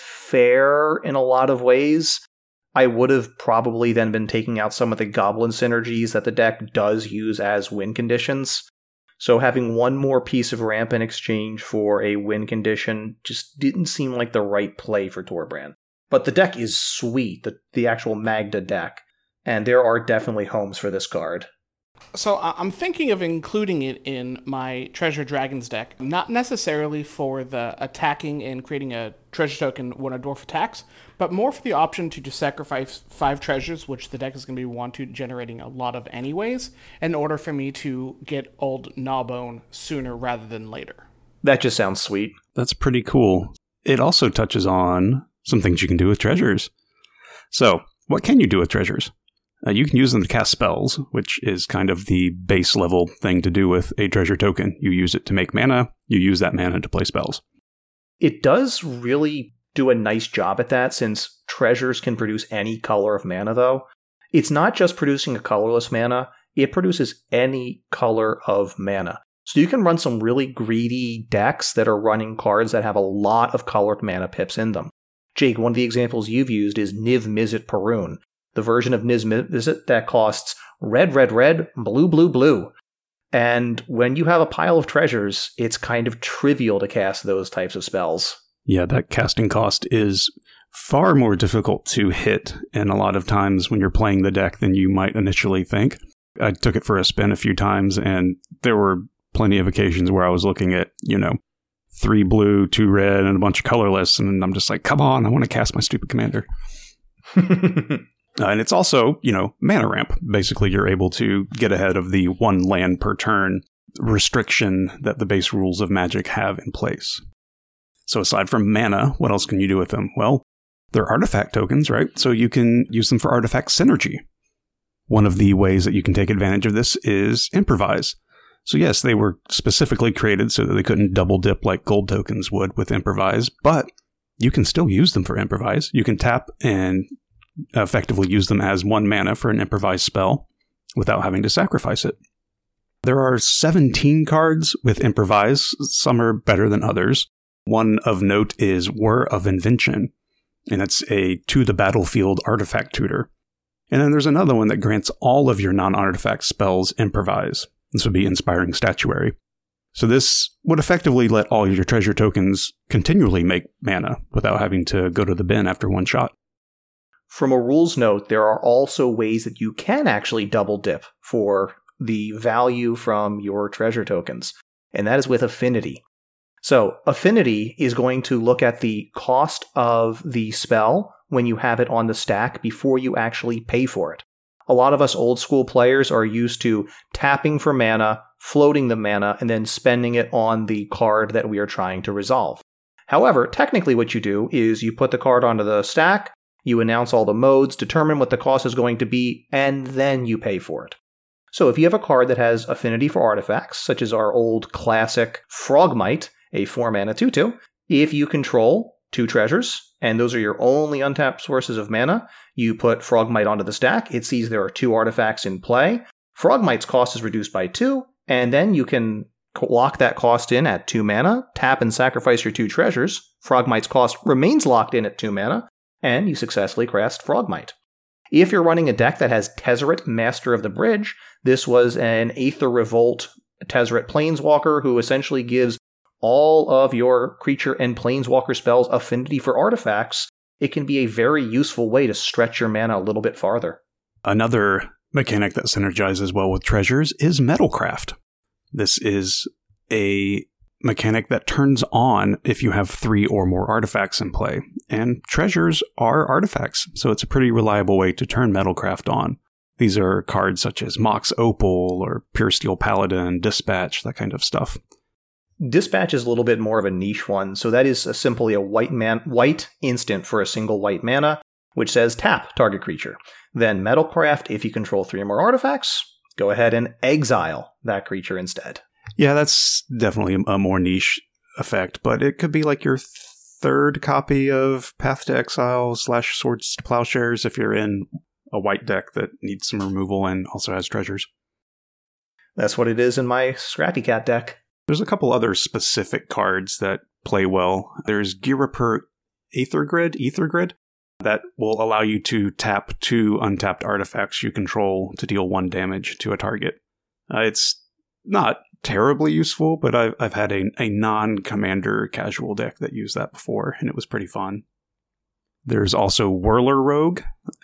fair in a lot of ways, I would have probably then been taking out some of the goblin synergies that the deck does use as win conditions. So having one more piece of ramp in exchange for a win condition just didn't seem like the right play for Torbrand. But the deck is sweet, the, the actual Magda deck, and there are definitely homes for this card. So I'm thinking of including it in my Treasure Dragons deck, not necessarily for the attacking and creating a treasure token when a dwarf attacks, but more for the option to just sacrifice five treasures, which the deck is going to be want to generating a lot of anyways, in order for me to get old Gnawbone sooner rather than later. That just sounds sweet. That's pretty cool. It also touches on some things you can do with treasures. So, what can you do with treasures? Uh, you can use them to cast spells, which is kind of the base level thing to do with a treasure token. You use it to make mana, you use that mana to play spells. It does really do a nice job at that, since treasures can produce any color of mana, though. It's not just producing a colorless mana, it produces any color of mana. So you can run some really greedy decks that are running cards that have a lot of colored mana pips in them. Jake, one of the examples you've used is Niv Mizzet Parun, the version of Niv Mizzet that costs red, red, red, blue, blue, blue. And when you have a pile of treasures, it's kind of trivial to cast those types of spells. Yeah, that casting cost is far more difficult to hit, and a lot of times when you're playing the deck than you might initially think. I took it for a spin a few times, and there were plenty of occasions where I was looking at, you know, three blue, two red, and a bunch of colorless, and I'm just like, come on, I want to cast my stupid commander. Uh, and it's also, you know, mana ramp. Basically, you're able to get ahead of the one land per turn restriction that the base rules of Magic have in place. So aside from mana, what else can you do with them? Well, they're artifact tokens, right? So you can use them for artifact synergy. One of the ways that you can take advantage of this is improvise. So yes, they were specifically created so that they couldn't double dip like gold tokens would with improvise, but you can still use them for improvise. You can tap and effectively use them as one mana for an improvised spell without having to sacrifice it. There are seventeen cards with improvise. Some are better than others. One of note is Whir of Invention, and it's a to the battlefield artifact tutor. And then there's another one that grants all of your non-artifact spells improvise. This would be Inspiring Statuary. So this would effectively let all your treasure tokens continually make mana without having to go to the bin after one shot. From a rules note, there are also ways that you can actually double dip for the value from your treasure tokens, and that is with Affinity. So Affinity is going to look at the cost of the spell when you have it on the stack before you actually pay for it. A lot of us old school players are used to tapping for mana, floating the mana, and then spending it on the card that we are trying to resolve. However, technically what you do is you put the card onto the stack, you announce all the modes, determine what the cost is going to be, and then you pay for it. So if you have a card that has affinity for artifacts, such as our old classic Frogmite, a four mana two two, if you control two treasures, and those are your only untapped sources of mana, you put Frogmite onto the stack, it sees there are two artifacts in play, Frogmite's cost is reduced by two, and then you can lock that cost in at two mana, tap and sacrifice your two treasures, Frogmite's cost remains locked in at two mana, and you successfully cast Frogmite. If you're running a deck that has Tezzeret, Master of the Bridge, this was an Aether Revolt Tezzeret Planeswalker who essentially gives all of your creature and planeswalker spells' affinity for artifacts, it can be a very useful way to stretch your mana a little bit farther. Another mechanic that synergizes well with treasures is Metalcraft. This is a mechanic that turns on if you have three or more artifacts in play. And treasures are artifacts, so it's a pretty reliable way to turn Metalcraft on. These are cards such as Mox Opal or Pure Steel Paladin, Dispatch, that kind of stuff. Dispatch is a little bit more of a niche one, so that is a, simply a white man, white instant for a single white mana, which says tap target creature. Then Metalcraft, if you control three or more artifacts, go ahead and exile that creature instead. Yeah, that's definitely a more niche effect, but it could be like your third copy of Path to Exile slash Swords to Plowshares if you're in a white deck that needs some removal and also has treasures. That's what it is in my Scrappy Cat deck. There's a couple other specific cards that play well. There's Ghirapur Aethergrid, Aethergrid, that will allow you to tap two untapped artifacts you control to deal one damage to a target. Uh, it's not terribly useful, but I've, I've had a, a non-commander casual deck that used that before, and it was pretty fun. There's also Whirler Rogue,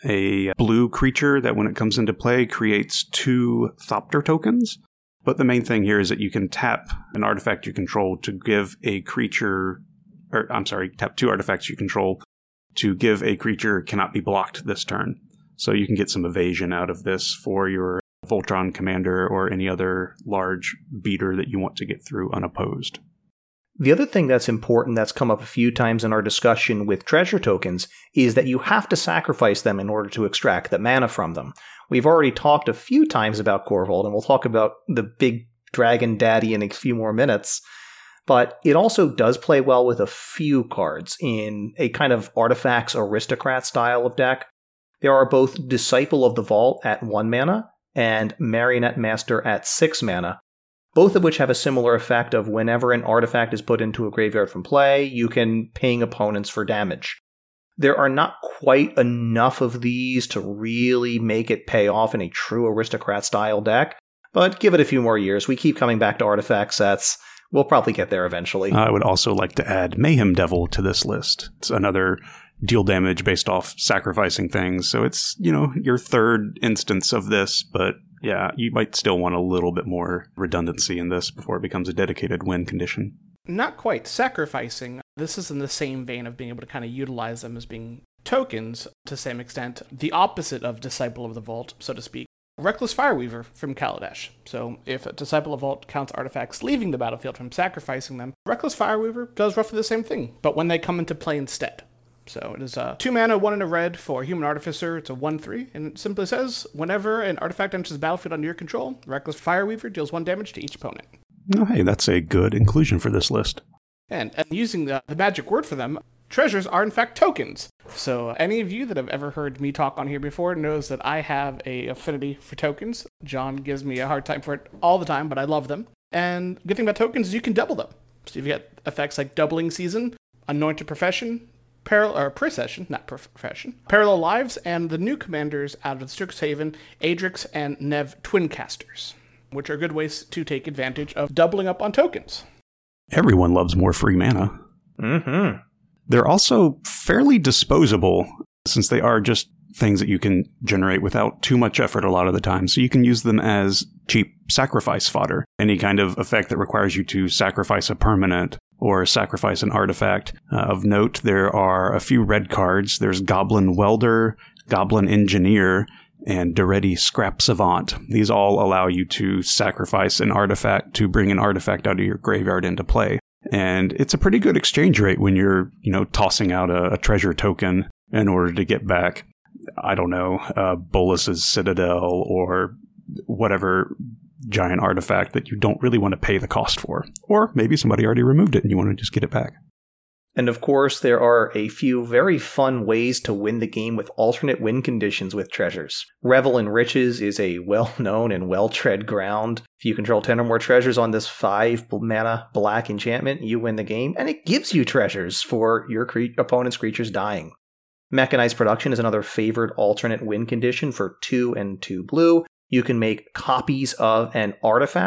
a blue creature that when it comes into play creates two Thopter tokens. But the main thing here is that you can tap an artifact you control to give a creature, or I'm sorry, tap two artifacts you control to give a creature cannot be blocked this turn. So you can get some evasion out of this for your Voltron commander or any other large beater that you want to get through unopposed. The other thing that's important that's come up a few times in our discussion with treasure tokens is that you have to sacrifice them in order to extract the mana from them. We've already talked a few times about Korvold, and we'll talk about the big dragon daddy in a few more minutes. But it also does play well with a few cards in a kind of artifacts aristocrat style of deck. There are both Disciple of the Vault at one mana and Marionette Master at six mana, both of which have a similar effect of whenever an artifact is put into a graveyard from play, you can ping opponents for damage. There are not quite enough of these to really make it pay off in a true aristocrat-style deck, but give it a few more years. We keep coming back to artifact sets. We'll probably get there eventually. I would also like to add Mayhem Devil to this list. It's another deal damage based off sacrificing things, so it's, you know, your third instance of this, but yeah, you might still want a little bit more redundancy in this before it becomes a dedicated win condition. Not quite. Sacrificing. This is in the same vein of being able to kind of utilize them as being tokens to some extent. The opposite of Disciple of the Vault, so to speak. Reckless Fireweaver from Kaladesh. So if a Disciple of the Vault counts artifacts leaving the battlefield from sacrificing them, Reckless Fireweaver does roughly the same thing, but when they come into play instead. So it is a two mana, one in a red for Human Artificer. It's a one three, and it simply says, whenever an artifact enters the battlefield under your control, Reckless Fireweaver deals one damage to each opponent. Oh, hey, that's a good inclusion for this list. And, and using the, the magic word for them, treasures are in fact tokens. So any of you that have ever heard me talk on here before knows that I have a affinity for tokens. John gives me a hard time for it all the time, but I love them. And the good thing about tokens is you can double them. So you've got effects like Doubling Season, Anointed Profession, Parallel or Procession, not Profession, Parallel Lives, and the new commanders out of the Strixhaven, Adrix and Nev Twincasters, which are good ways to take advantage of doubling up on tokens. Everyone loves more free mana. Mm-hmm. They're also fairly disposable, since they are just things that you can generate without too much effort a lot of the time. So you can use them as cheap sacrifice fodder. Any kind of effect that requires you to sacrifice a permanent or sacrifice an artifact. Uh, of note, there are a few red cards. There's Goblin Welder, Goblin Engineer, and Daretti Scrap Savant. These all allow you to sacrifice an artifact to bring an artifact out of your graveyard into play. And it's a pretty good exchange rate when you're, you know, tossing out a, a treasure token in order to get back, I don't know, uh, Bolus's Citadel or whatever giant artifact that you don't really want to pay the cost for. Or maybe somebody already removed it and you want to just get it back. And of course, there are a few very fun ways to win the game with alternate win conditions with treasures. Revel in Riches is a well-known and well-tread ground. If you control ten or more treasures on this five mana black enchantment, you win the game, and it gives you treasures for your cre- opponent's creatures dying. Mechanized Production is another favored alternate win condition for two and two blue. You can make copies of an artifact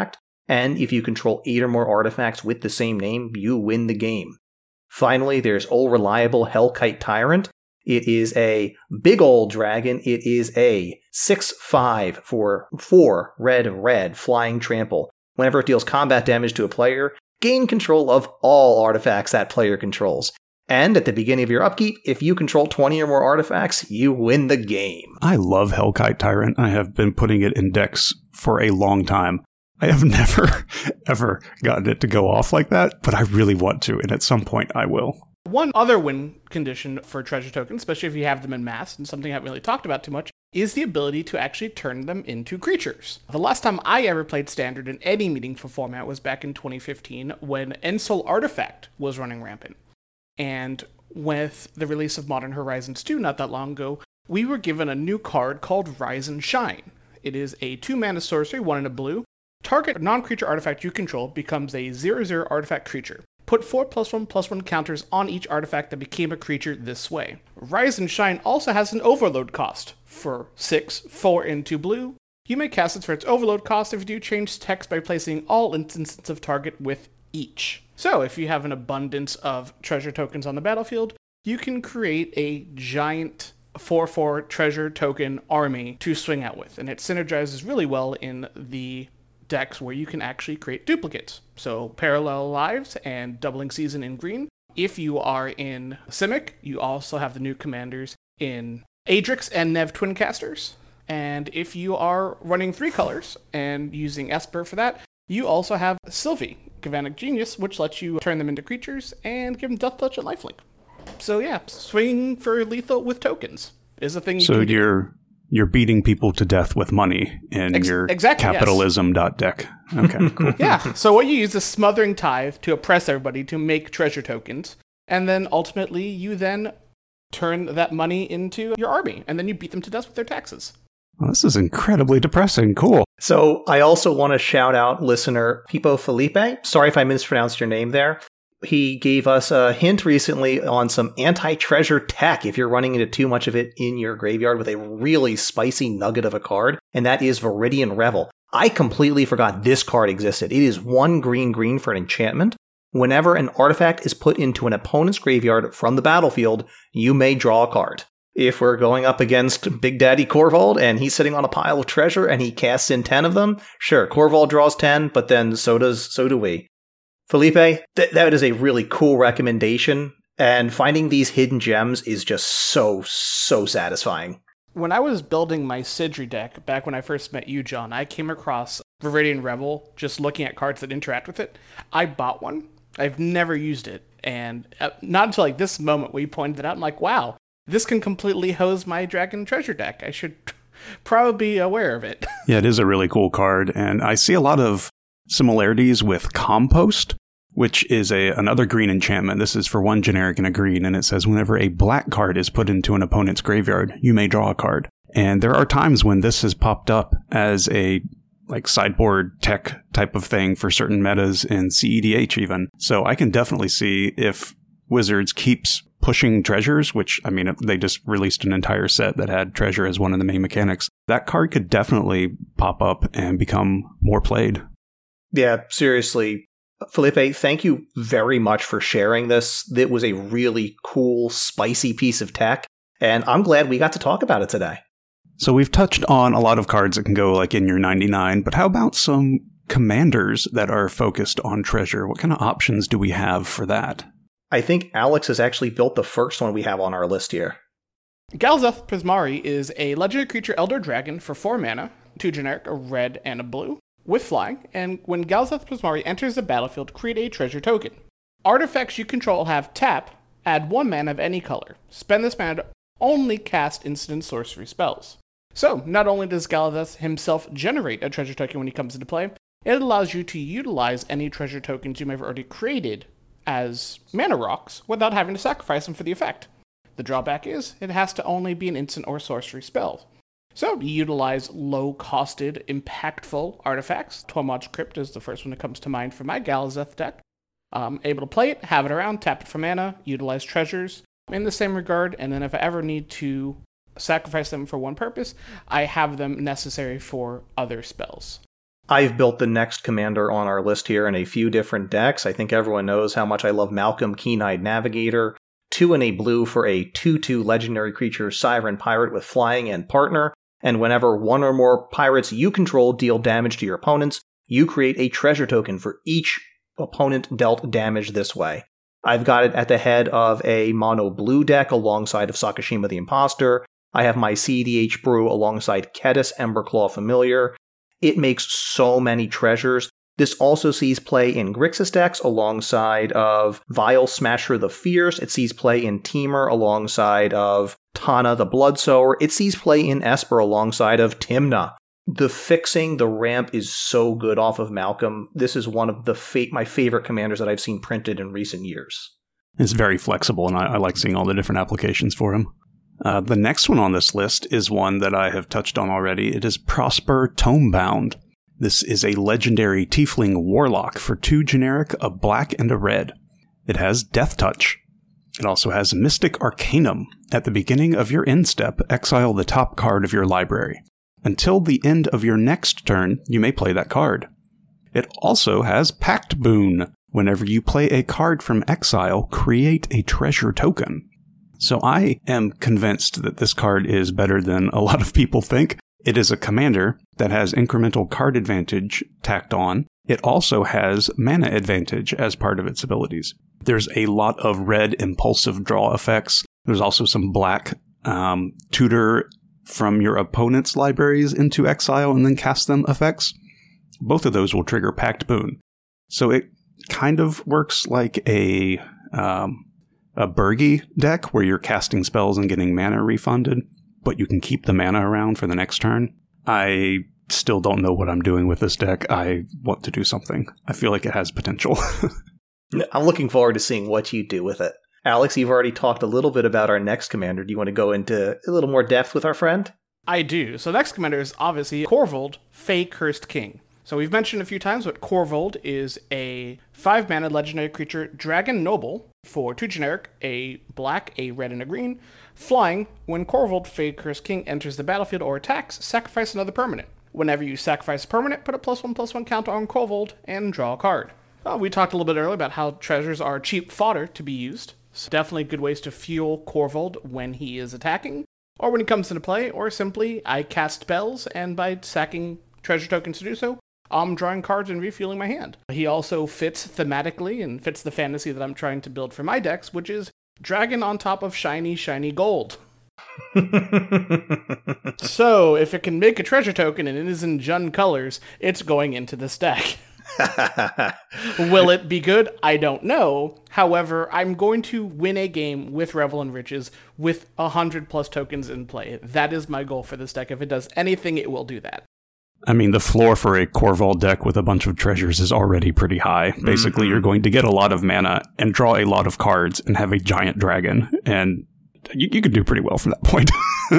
and if you control eight or more artifacts with the same name, you win the game. Finally, there's Old Reliable Hellkite Tyrant. It is a big old dragon. It is a six five for four red red flying trample. Whenever it deals combat damage to a player, gain control of all artifacts that player controls. And at the beginning of your upkeep, if you control twenty or more artifacts, you win the game. I love Hellkite Tyrant. I have been putting it in decks for a long time. I have never, ever gotten it to go off like that, but I really want to, and at some point I will. One other win condition for treasure tokens, especially if you have them in mass, and something I haven't really talked about too much, is the ability to actually turn them into creatures. The last time I ever played Standard in any meaningful format was back in twenty fifteen, when Ensoul Artifact was running rampant. And with the release of Modern Horizons two not that long ago, we were given a new card called Rise and Shine. It is a two-mana sorcery, one in a blue. Target non-creature artifact you control becomes a zero zero artifact creature. Put four plus one plus one counters on each artifact that became a creature this way. Rise and Shine also has an overload cost. For six, four, and two blue, you may cast it for its overload cost if you do change text by placing all instances of target with each. So if you have an abundance of treasure tokens on the battlefield, you can create a giant four four treasure token army to swing out with, and it synergizes really well in the decks where you can actually create duplicates. So Parallel Lives and Doubling Season in green. If you are in Simic, you also have the new commanders in Adrix and Nev Twincasters. And if you are running three colors and using Esper for that, you also have Sylvie, Galvanic Genius, which lets you turn them into creatures and give them Death Touch and Lifelink. So yeah, swinging for lethal with tokens is a thing you so can do. you're You're beating people to death with money in Ex- your exactly, capitalism dot deck. Okay, cool. Yeah, so what you use is Smothering Tithe to oppress everybody to make treasure tokens, and then ultimately you then turn that money into your army, and then you beat them to death with their taxes. Well, this is incredibly depressing. Cool. So I also want to shout out listener Pipo Felipe. Sorry if I mispronounced your name there. He gave us a hint recently on some anti-treasure tech if you're running into too much of it in your graveyard with a really spicy nugget of a card, and that is Viridian Revel. I completely forgot this card existed. It is one green green for an enchantment. Whenever an artifact is put into an opponent's graveyard from the battlefield, you may draw a card. If we're going up against Big Daddy Korvold and he's sitting on a pile of treasure and he casts in ten of them, sure, Korvold draws ten, but then so does so do we. Felipe, th- that is a really cool recommendation, and finding these hidden gems is just so, so satisfying. When I was building my Sidri deck, back when I first met you, John, I came across Viridian Revel, just looking at cards that interact with it. I bought one. I've never used it, and not until like this moment we pointed it out, I'm like, wow, this can completely hose my Dragon Treasure deck. I should probably be aware of it. Yeah, it is a really cool card, and I see a lot of similarities with Compost, which is a another green enchantment. This is for one generic and a green, and it says whenever a black card is put into an opponent's graveyard, you may draw a card. And there are times when this has popped up as a like sideboard tech type of thing for certain metas in C E D H even. So I can definitely see if Wizards keeps pushing treasures, which, I mean, they just released an entire set that had treasure as one of the main mechanics. That card could definitely pop up and become more played. Yeah, seriously. Felipe, thank you very much for sharing this. It was a really cool, spicy piece of tech, and I'm glad we got to talk about it today. So we've touched on a lot of cards that can go like in your ninety-nine, but how about some commanders that are focused on treasure? What kind of options do we have for that? I think Alex has actually built the first one we have on our list here. Galzeth Prismari is a legendary creature Elder Dragon for four mana, two generic, a red and a blue, with flying, and when Galzeth Prismari enters the battlefield, create a treasure token. Artifacts you control have tap, add one mana of any color. Spend this mana to only cast instant sorcery spells. So, not only does Galzeth himself generate a treasure token when he comes into play, it allows you to utilize any treasure tokens you may have already created as mana rocks without having to sacrifice them for the effect. The drawback is, it has to only be an instant or sorcery spell. So, you utilize low-costed, impactful artifacts. Tormod's Crypt is the first one that comes to mind for my Galzeth deck. Um, able to play it, have it around, tap it for mana, utilize treasures in the same regard, and then if I ever need to sacrifice them for one purpose, I have them necessary for other spells. I've built the next commander on our list here in a few different decks. I think everyone knows how much I love Malcolm, Keen-Eyed Navigator. Two and a blue for a two two legendary creature, Siren Pirate with flying and partner. And whenever one or more pirates you control deal damage to your opponents, you create a treasure token for each opponent dealt damage this way. I've got it at the head of a mono blue deck alongside of Sakashima the Imposter. I have my C D H Brew alongside Kedis Emberclaw Familiar. It makes so many treasures. This also sees play in Grixis decks alongside of Vile Smasher the Fierce. It sees play in Temur alongside of Tana the Bloodsower. It sees play in Esper alongside of Tymna. The fixing, the ramp is so good off of Malcolm. This is one of the fa- my favorite commanders that I've seen printed in recent years. It's very flexible, and I, I like seeing all the different applications for him. Uh, the next one on this list is one that I have touched on already. It is Prosper Tomebound. This is a legendary Tiefling Warlock for two generic, a black and a red. It has Death Touch. It also has Mystic Arcanum. At the beginning of your end step, exile the top card of your library. Until the end of your next turn, you may play that card. It also has Pact Boon. Whenever you play a card from exile, create a treasure token. So I am convinced that this card is better than a lot of people think. It is a commander that has incremental card advantage tacked on. It also has mana advantage as part of its abilities. There's a lot of red impulsive draw effects. There's also some black um, tutor from your opponent's libraries into exile and then cast them effects. Both of those will trigger Pact Boon. So it kind of works like a um, a Burgi deck where you're casting spells and getting mana refunded, but you can keep the mana around for the next turn. I still don't know what I'm doing with this deck. I want to do something. I feel like it has potential. I'm looking forward to seeing what you do with it. Alex, you've already talked a little bit about our next commander. Do you want to go into a little more depth with our friend? I do. So the next commander is obviously Korvold, Fey Cursed King. So we've mentioned a few times, but Korvold is a five-mana legendary creature, Dragon Noble, for two generic, a black, a red, and a green. Flying, when Korvold, Fey Cursed King, enters the battlefield or attacks, sacrifice another permanent. Whenever you sacrifice a permanent, put a plus one plus one counter on Korvold and draw a card. Uh, we talked a little bit earlier about how treasures are cheap fodder to be used. So definitely good ways to fuel Korvold when he is attacking, or when he comes into play, or simply I cast spells, and by sacking treasure tokens to do so, I'm drawing cards and refueling my hand. He also fits thematically and fits the fantasy that I'm trying to build for my decks, which is dragon on top of shiny, shiny gold. So, if it can make a treasure token and it is in Jund colors, it's going into this deck. Will it be good? I don't know. However, I'm going to win a game with Revel in Riches with one hundred plus tokens in play. That is my goal for this deck. If it does anything, it will do that. I mean, the floor for a Korvold deck with a bunch of treasures is already pretty high. Basically, mm-hmm. You're going to get a lot of mana and draw a lot of cards and have a giant dragon. And you, you could do pretty well from that point.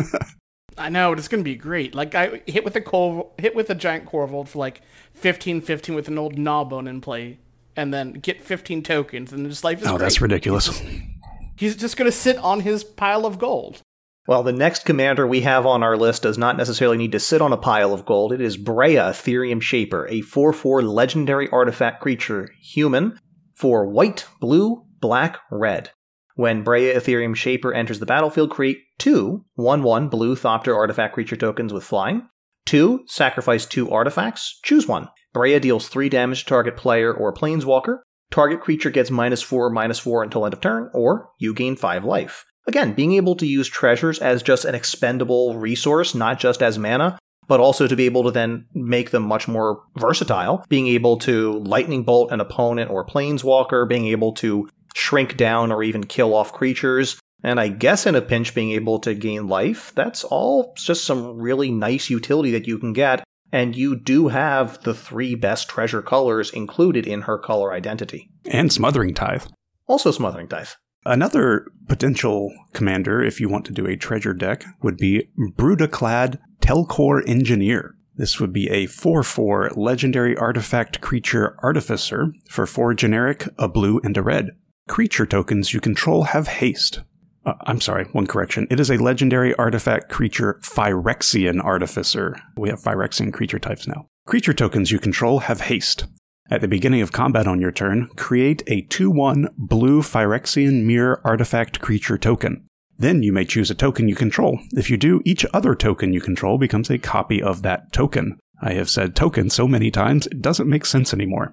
I know, it's going to be great. Like, I hit with a Cor- hit with a giant Korvold for like fifteen fifteen with an old Gnawbone in play, and then get fifteen tokens, and his life is Oh, great. That's ridiculous. He's just, he's just going to sit on his pile of gold. Well, the next commander we have on our list does not necessarily need to sit on a pile of gold. It is Breya, Ethereum Shaper, a four four legendary artifact creature, human, for white, blue, black, red. When Breya, Ethereum Shaper enters the battlefield, create two one one blue Thopter artifact creature tokens with flying. Two, sacrifice two artifacts, choose one. Breya deals three damage to target player or planeswalker. Target creature gets minus four, minus four until end of turn, or you gain five life. Again, being able to use treasures as just an expendable resource, not just as mana, but also to be able to then make them much more versatile. Being able to lightning bolt an opponent or planeswalker, being able to shrink down or even kill off creatures, and I guess in a pinch being able to gain life. That's all just some really nice utility that you can get, and you do have the three best treasure colors included in her color identity. And Smothering Tithe. Also Smothering Tithe. Another potential commander, if you want to do a treasure deck, would be Brudaclad Telkor Engineer. This would be a four four legendary artifact creature Artificer for four generic, a blue, and a red. Creature tokens you control have haste. Uh, I'm sorry, one correction. It is a legendary artifact creature Phyrexian Artificer. We have Phyrexian creature types now. Creature tokens you control have haste. At the beginning of combat on your turn, create a two one blue Phyrexian Mirror artifact creature token. Then you may choose a token you control. If you do, each other token you control becomes a copy of that token. I have said token so many times, it doesn't make sense anymore.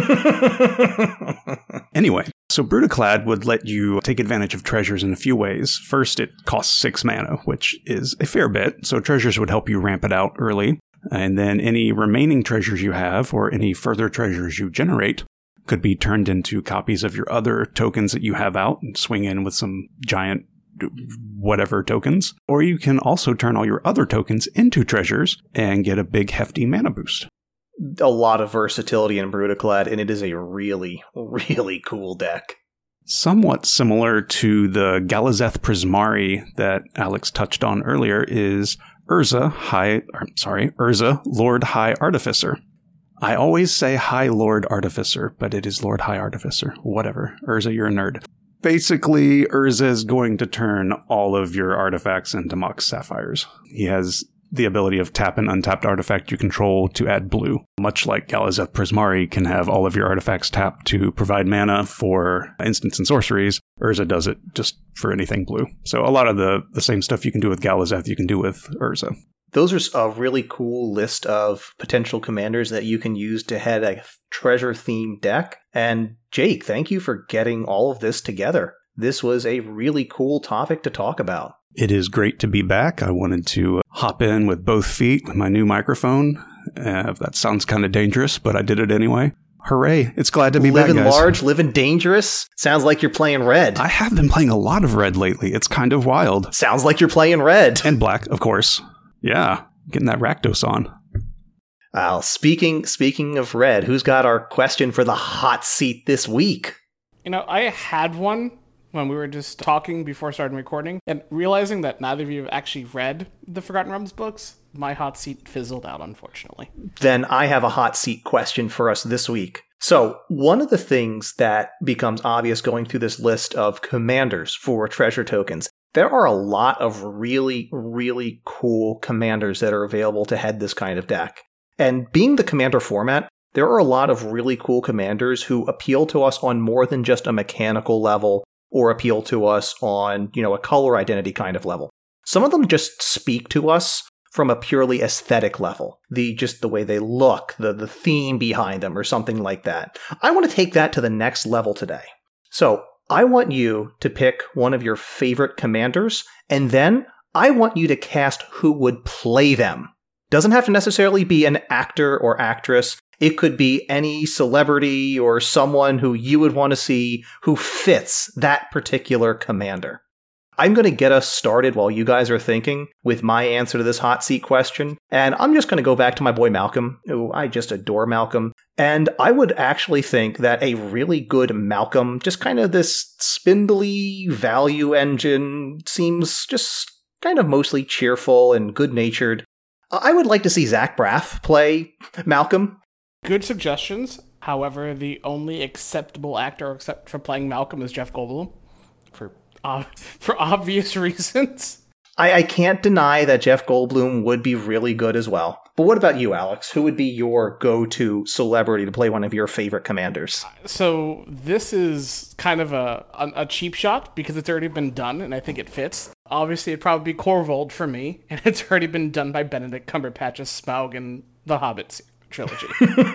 Anyway, so Brutaclad would let you take advantage of treasures in a few ways. First, it costs six mana, which is a fair bit, so treasures would help you ramp it out early. And then any remaining treasures you have, or any further treasures you generate, could be turned into copies of your other tokens that you have out and swing in with some giant whatever tokens. Or you can also turn all your other tokens into treasures and get a big hefty mana boost. A lot of versatility in Brutaclad, and it is a really, really cool deck. Somewhat similar to the Galazeth Prismari that Alex touched on earlier is Urza High, or, sorry, Urza Lord High Artificer. I always say High Lord Artificer, but it is Lord High Artificer. Whatever. Urza, you're a nerd. Basically, Urza is going to turn all of your artifacts into Mox Sapphires. He has the ability of tap an untapped artifact you control to add blue. Much like Galazeth Prismari can have all of your artifacts tapped to provide mana for instants and sorceries, Urza does it just for anything blue. So a lot of the, the same stuff you can do with Galazeth, you can do with Urza. Those are a really cool list of potential commanders that you can use to head a treasure-themed deck. And Jake, thank you for getting all of this together. This was a really cool topic to talk about. It is great to be back. I wanted to hop in with both feet with my new microphone. Uh, that sounds kind of dangerous, but I did it anyway. Hooray. It's glad to be living back, guys. Living large, living dangerous. Sounds like you're playing red. I have been playing a lot of red lately. It's kind of wild. Sounds like you're playing red. And black, of course. Yeah, getting that Rakdos on. Well, speaking, speaking of red, who's got our question for the hot seat this week? You know, I had one when we were just talking before starting recording, and realizing that neither of you have actually read the Forgotten Realms books, my hot seat fizzled out, unfortunately. Then I have a hot seat question for us this week. So, one of the things that becomes obvious going through this list of commanders for treasure tokens, there are a lot of really, really cool commanders that are available to head this kind of deck. And being the commander format, there are a lot of really cool commanders who appeal to us on more than just a mechanical level, or appeal to us on, you know, a color identity kind of level. Some of them just speak to us from a purely aesthetic level. The just the way they look, the, the theme behind them, or something like that. I want to take that to the next level today. So, I want you to pick one of your favorite commanders, and then I want you to cast who would play them. Doesn't have to necessarily be an actor or actress. It could be any celebrity or someone who you would want to see who fits that particular commander. I'm going to get us started while you guys are thinking with my answer to this hot seat question. And I'm just going to go back to my boy Malcolm, who I just adore Malcolm. And I would actually think that a really good Malcolm, just kind of this spindly value engine, seems just kind of mostly cheerful and good-natured. I would like to see Zach Braff play Malcolm. Good suggestions. However, the only acceptable actor except for playing Malcolm is Jeff Goldblum, for uh, for obvious reasons. I, I can't deny that Jeff Goldblum would be really good as well. But what about you, Alex? Who would be your go-to celebrity to play one of your favorite commanders? So this is kind of a, a, a cheap shot because it's already been done, and I think it fits. Obviously, it'd probably be Corvold for me, and it's already been done by Benedict Cumberbatch as Smaug in The Hobbit trilogy.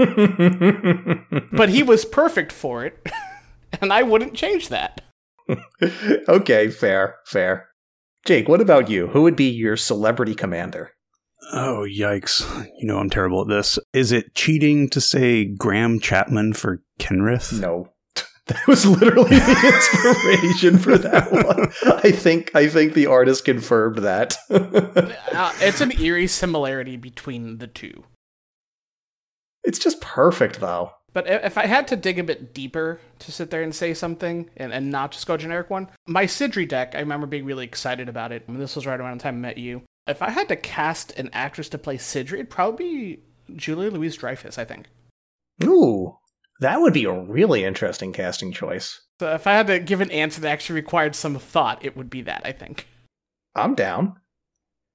But he was perfect for it, and I wouldn't change that. Okay, fair, fair. Jake, what about you? Who would be your celebrity commander? Oh, yikes. You know I'm terrible at this. Is it cheating to say Graham Chapman for Kenrith? No. That was literally the inspiration for that one. I think I think the artist confirmed that. uh, it's an eerie similarity between the two. It's just perfect, though. But if I had to dig a bit deeper to sit there and say something, and, and not just go generic one, my Sidri deck, I remember being really excited about it. I mean, this was right around the time I met you. If I had to cast an actress to play Sidri, it'd probably be Julia Louis-Dreyfus, I think. Ooh, that would be a really interesting casting choice. So if I had to give an answer that actually required some thought, it would be that, I think. I'm down.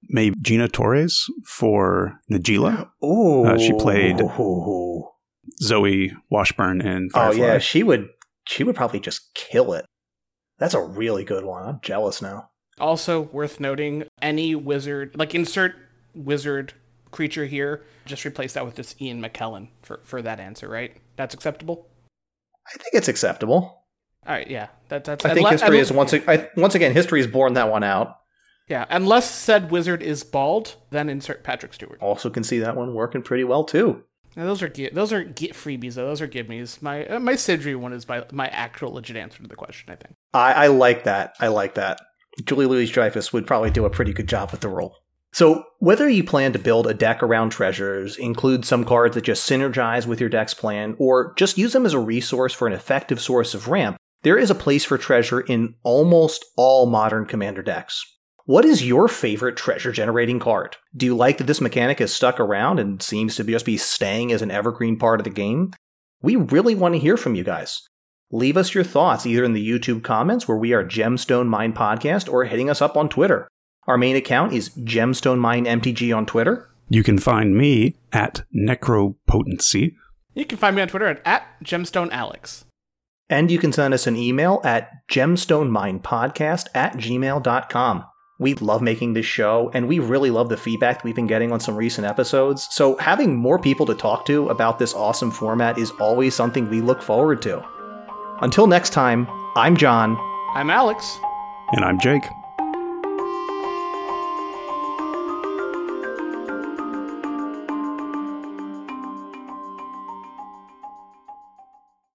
maybe Gina Torres for Najila. Ooh. Uh, she played Zoe Washburn in Firefly. Oh yeah, she would she would probably just kill it. That's a really good one. I'm jealous now. Also worth noting, any wizard, like insert wizard creature here, just replace that with this Ian McKellen for, for that answer, right? That's acceptable? I think it's acceptable. All right, yeah. That, that's. I think unless, history unless, is once I, once again history has borne that one out. Yeah, unless said wizard is bald, then insert Patrick Stewart. Also can see that one working pretty well too. Now, those are those are get freebies though. Those are gimmies. My uh, my Sidri one is my my actual legit answer to the question. I think. I, I like that. I like that. Julie Louis-Dreyfus would probably do a pretty good job with the role. So, whether you plan to build a deck around treasures, include some cards that just synergize with your deck's plan, or just use them as a resource for an effective source of ramp, there is a place for treasure in almost all modern Commander decks. What is your favorite treasure-generating card? Do you like that this mechanic has stuck around and seems to just be staying as an evergreen part of the game? We really want to hear from you guys. Leave us your thoughts either in the YouTube comments, where we are Gemstone Mine Podcast, or hitting us up on Twitter. Our main account is Gemstone Mine M T G on Twitter. You can find me at Necropotency. You can find me on Twitter at, at GemstoneAlex. And you can send us an email at gemstoneminepodcast at gmail dot com. We love making this show, and we really love the feedback we've been getting on some recent episodes, so having more people to talk to about this awesome format is always something we look forward to. Until next time, I'm John. I'm Alex. And I'm Jake.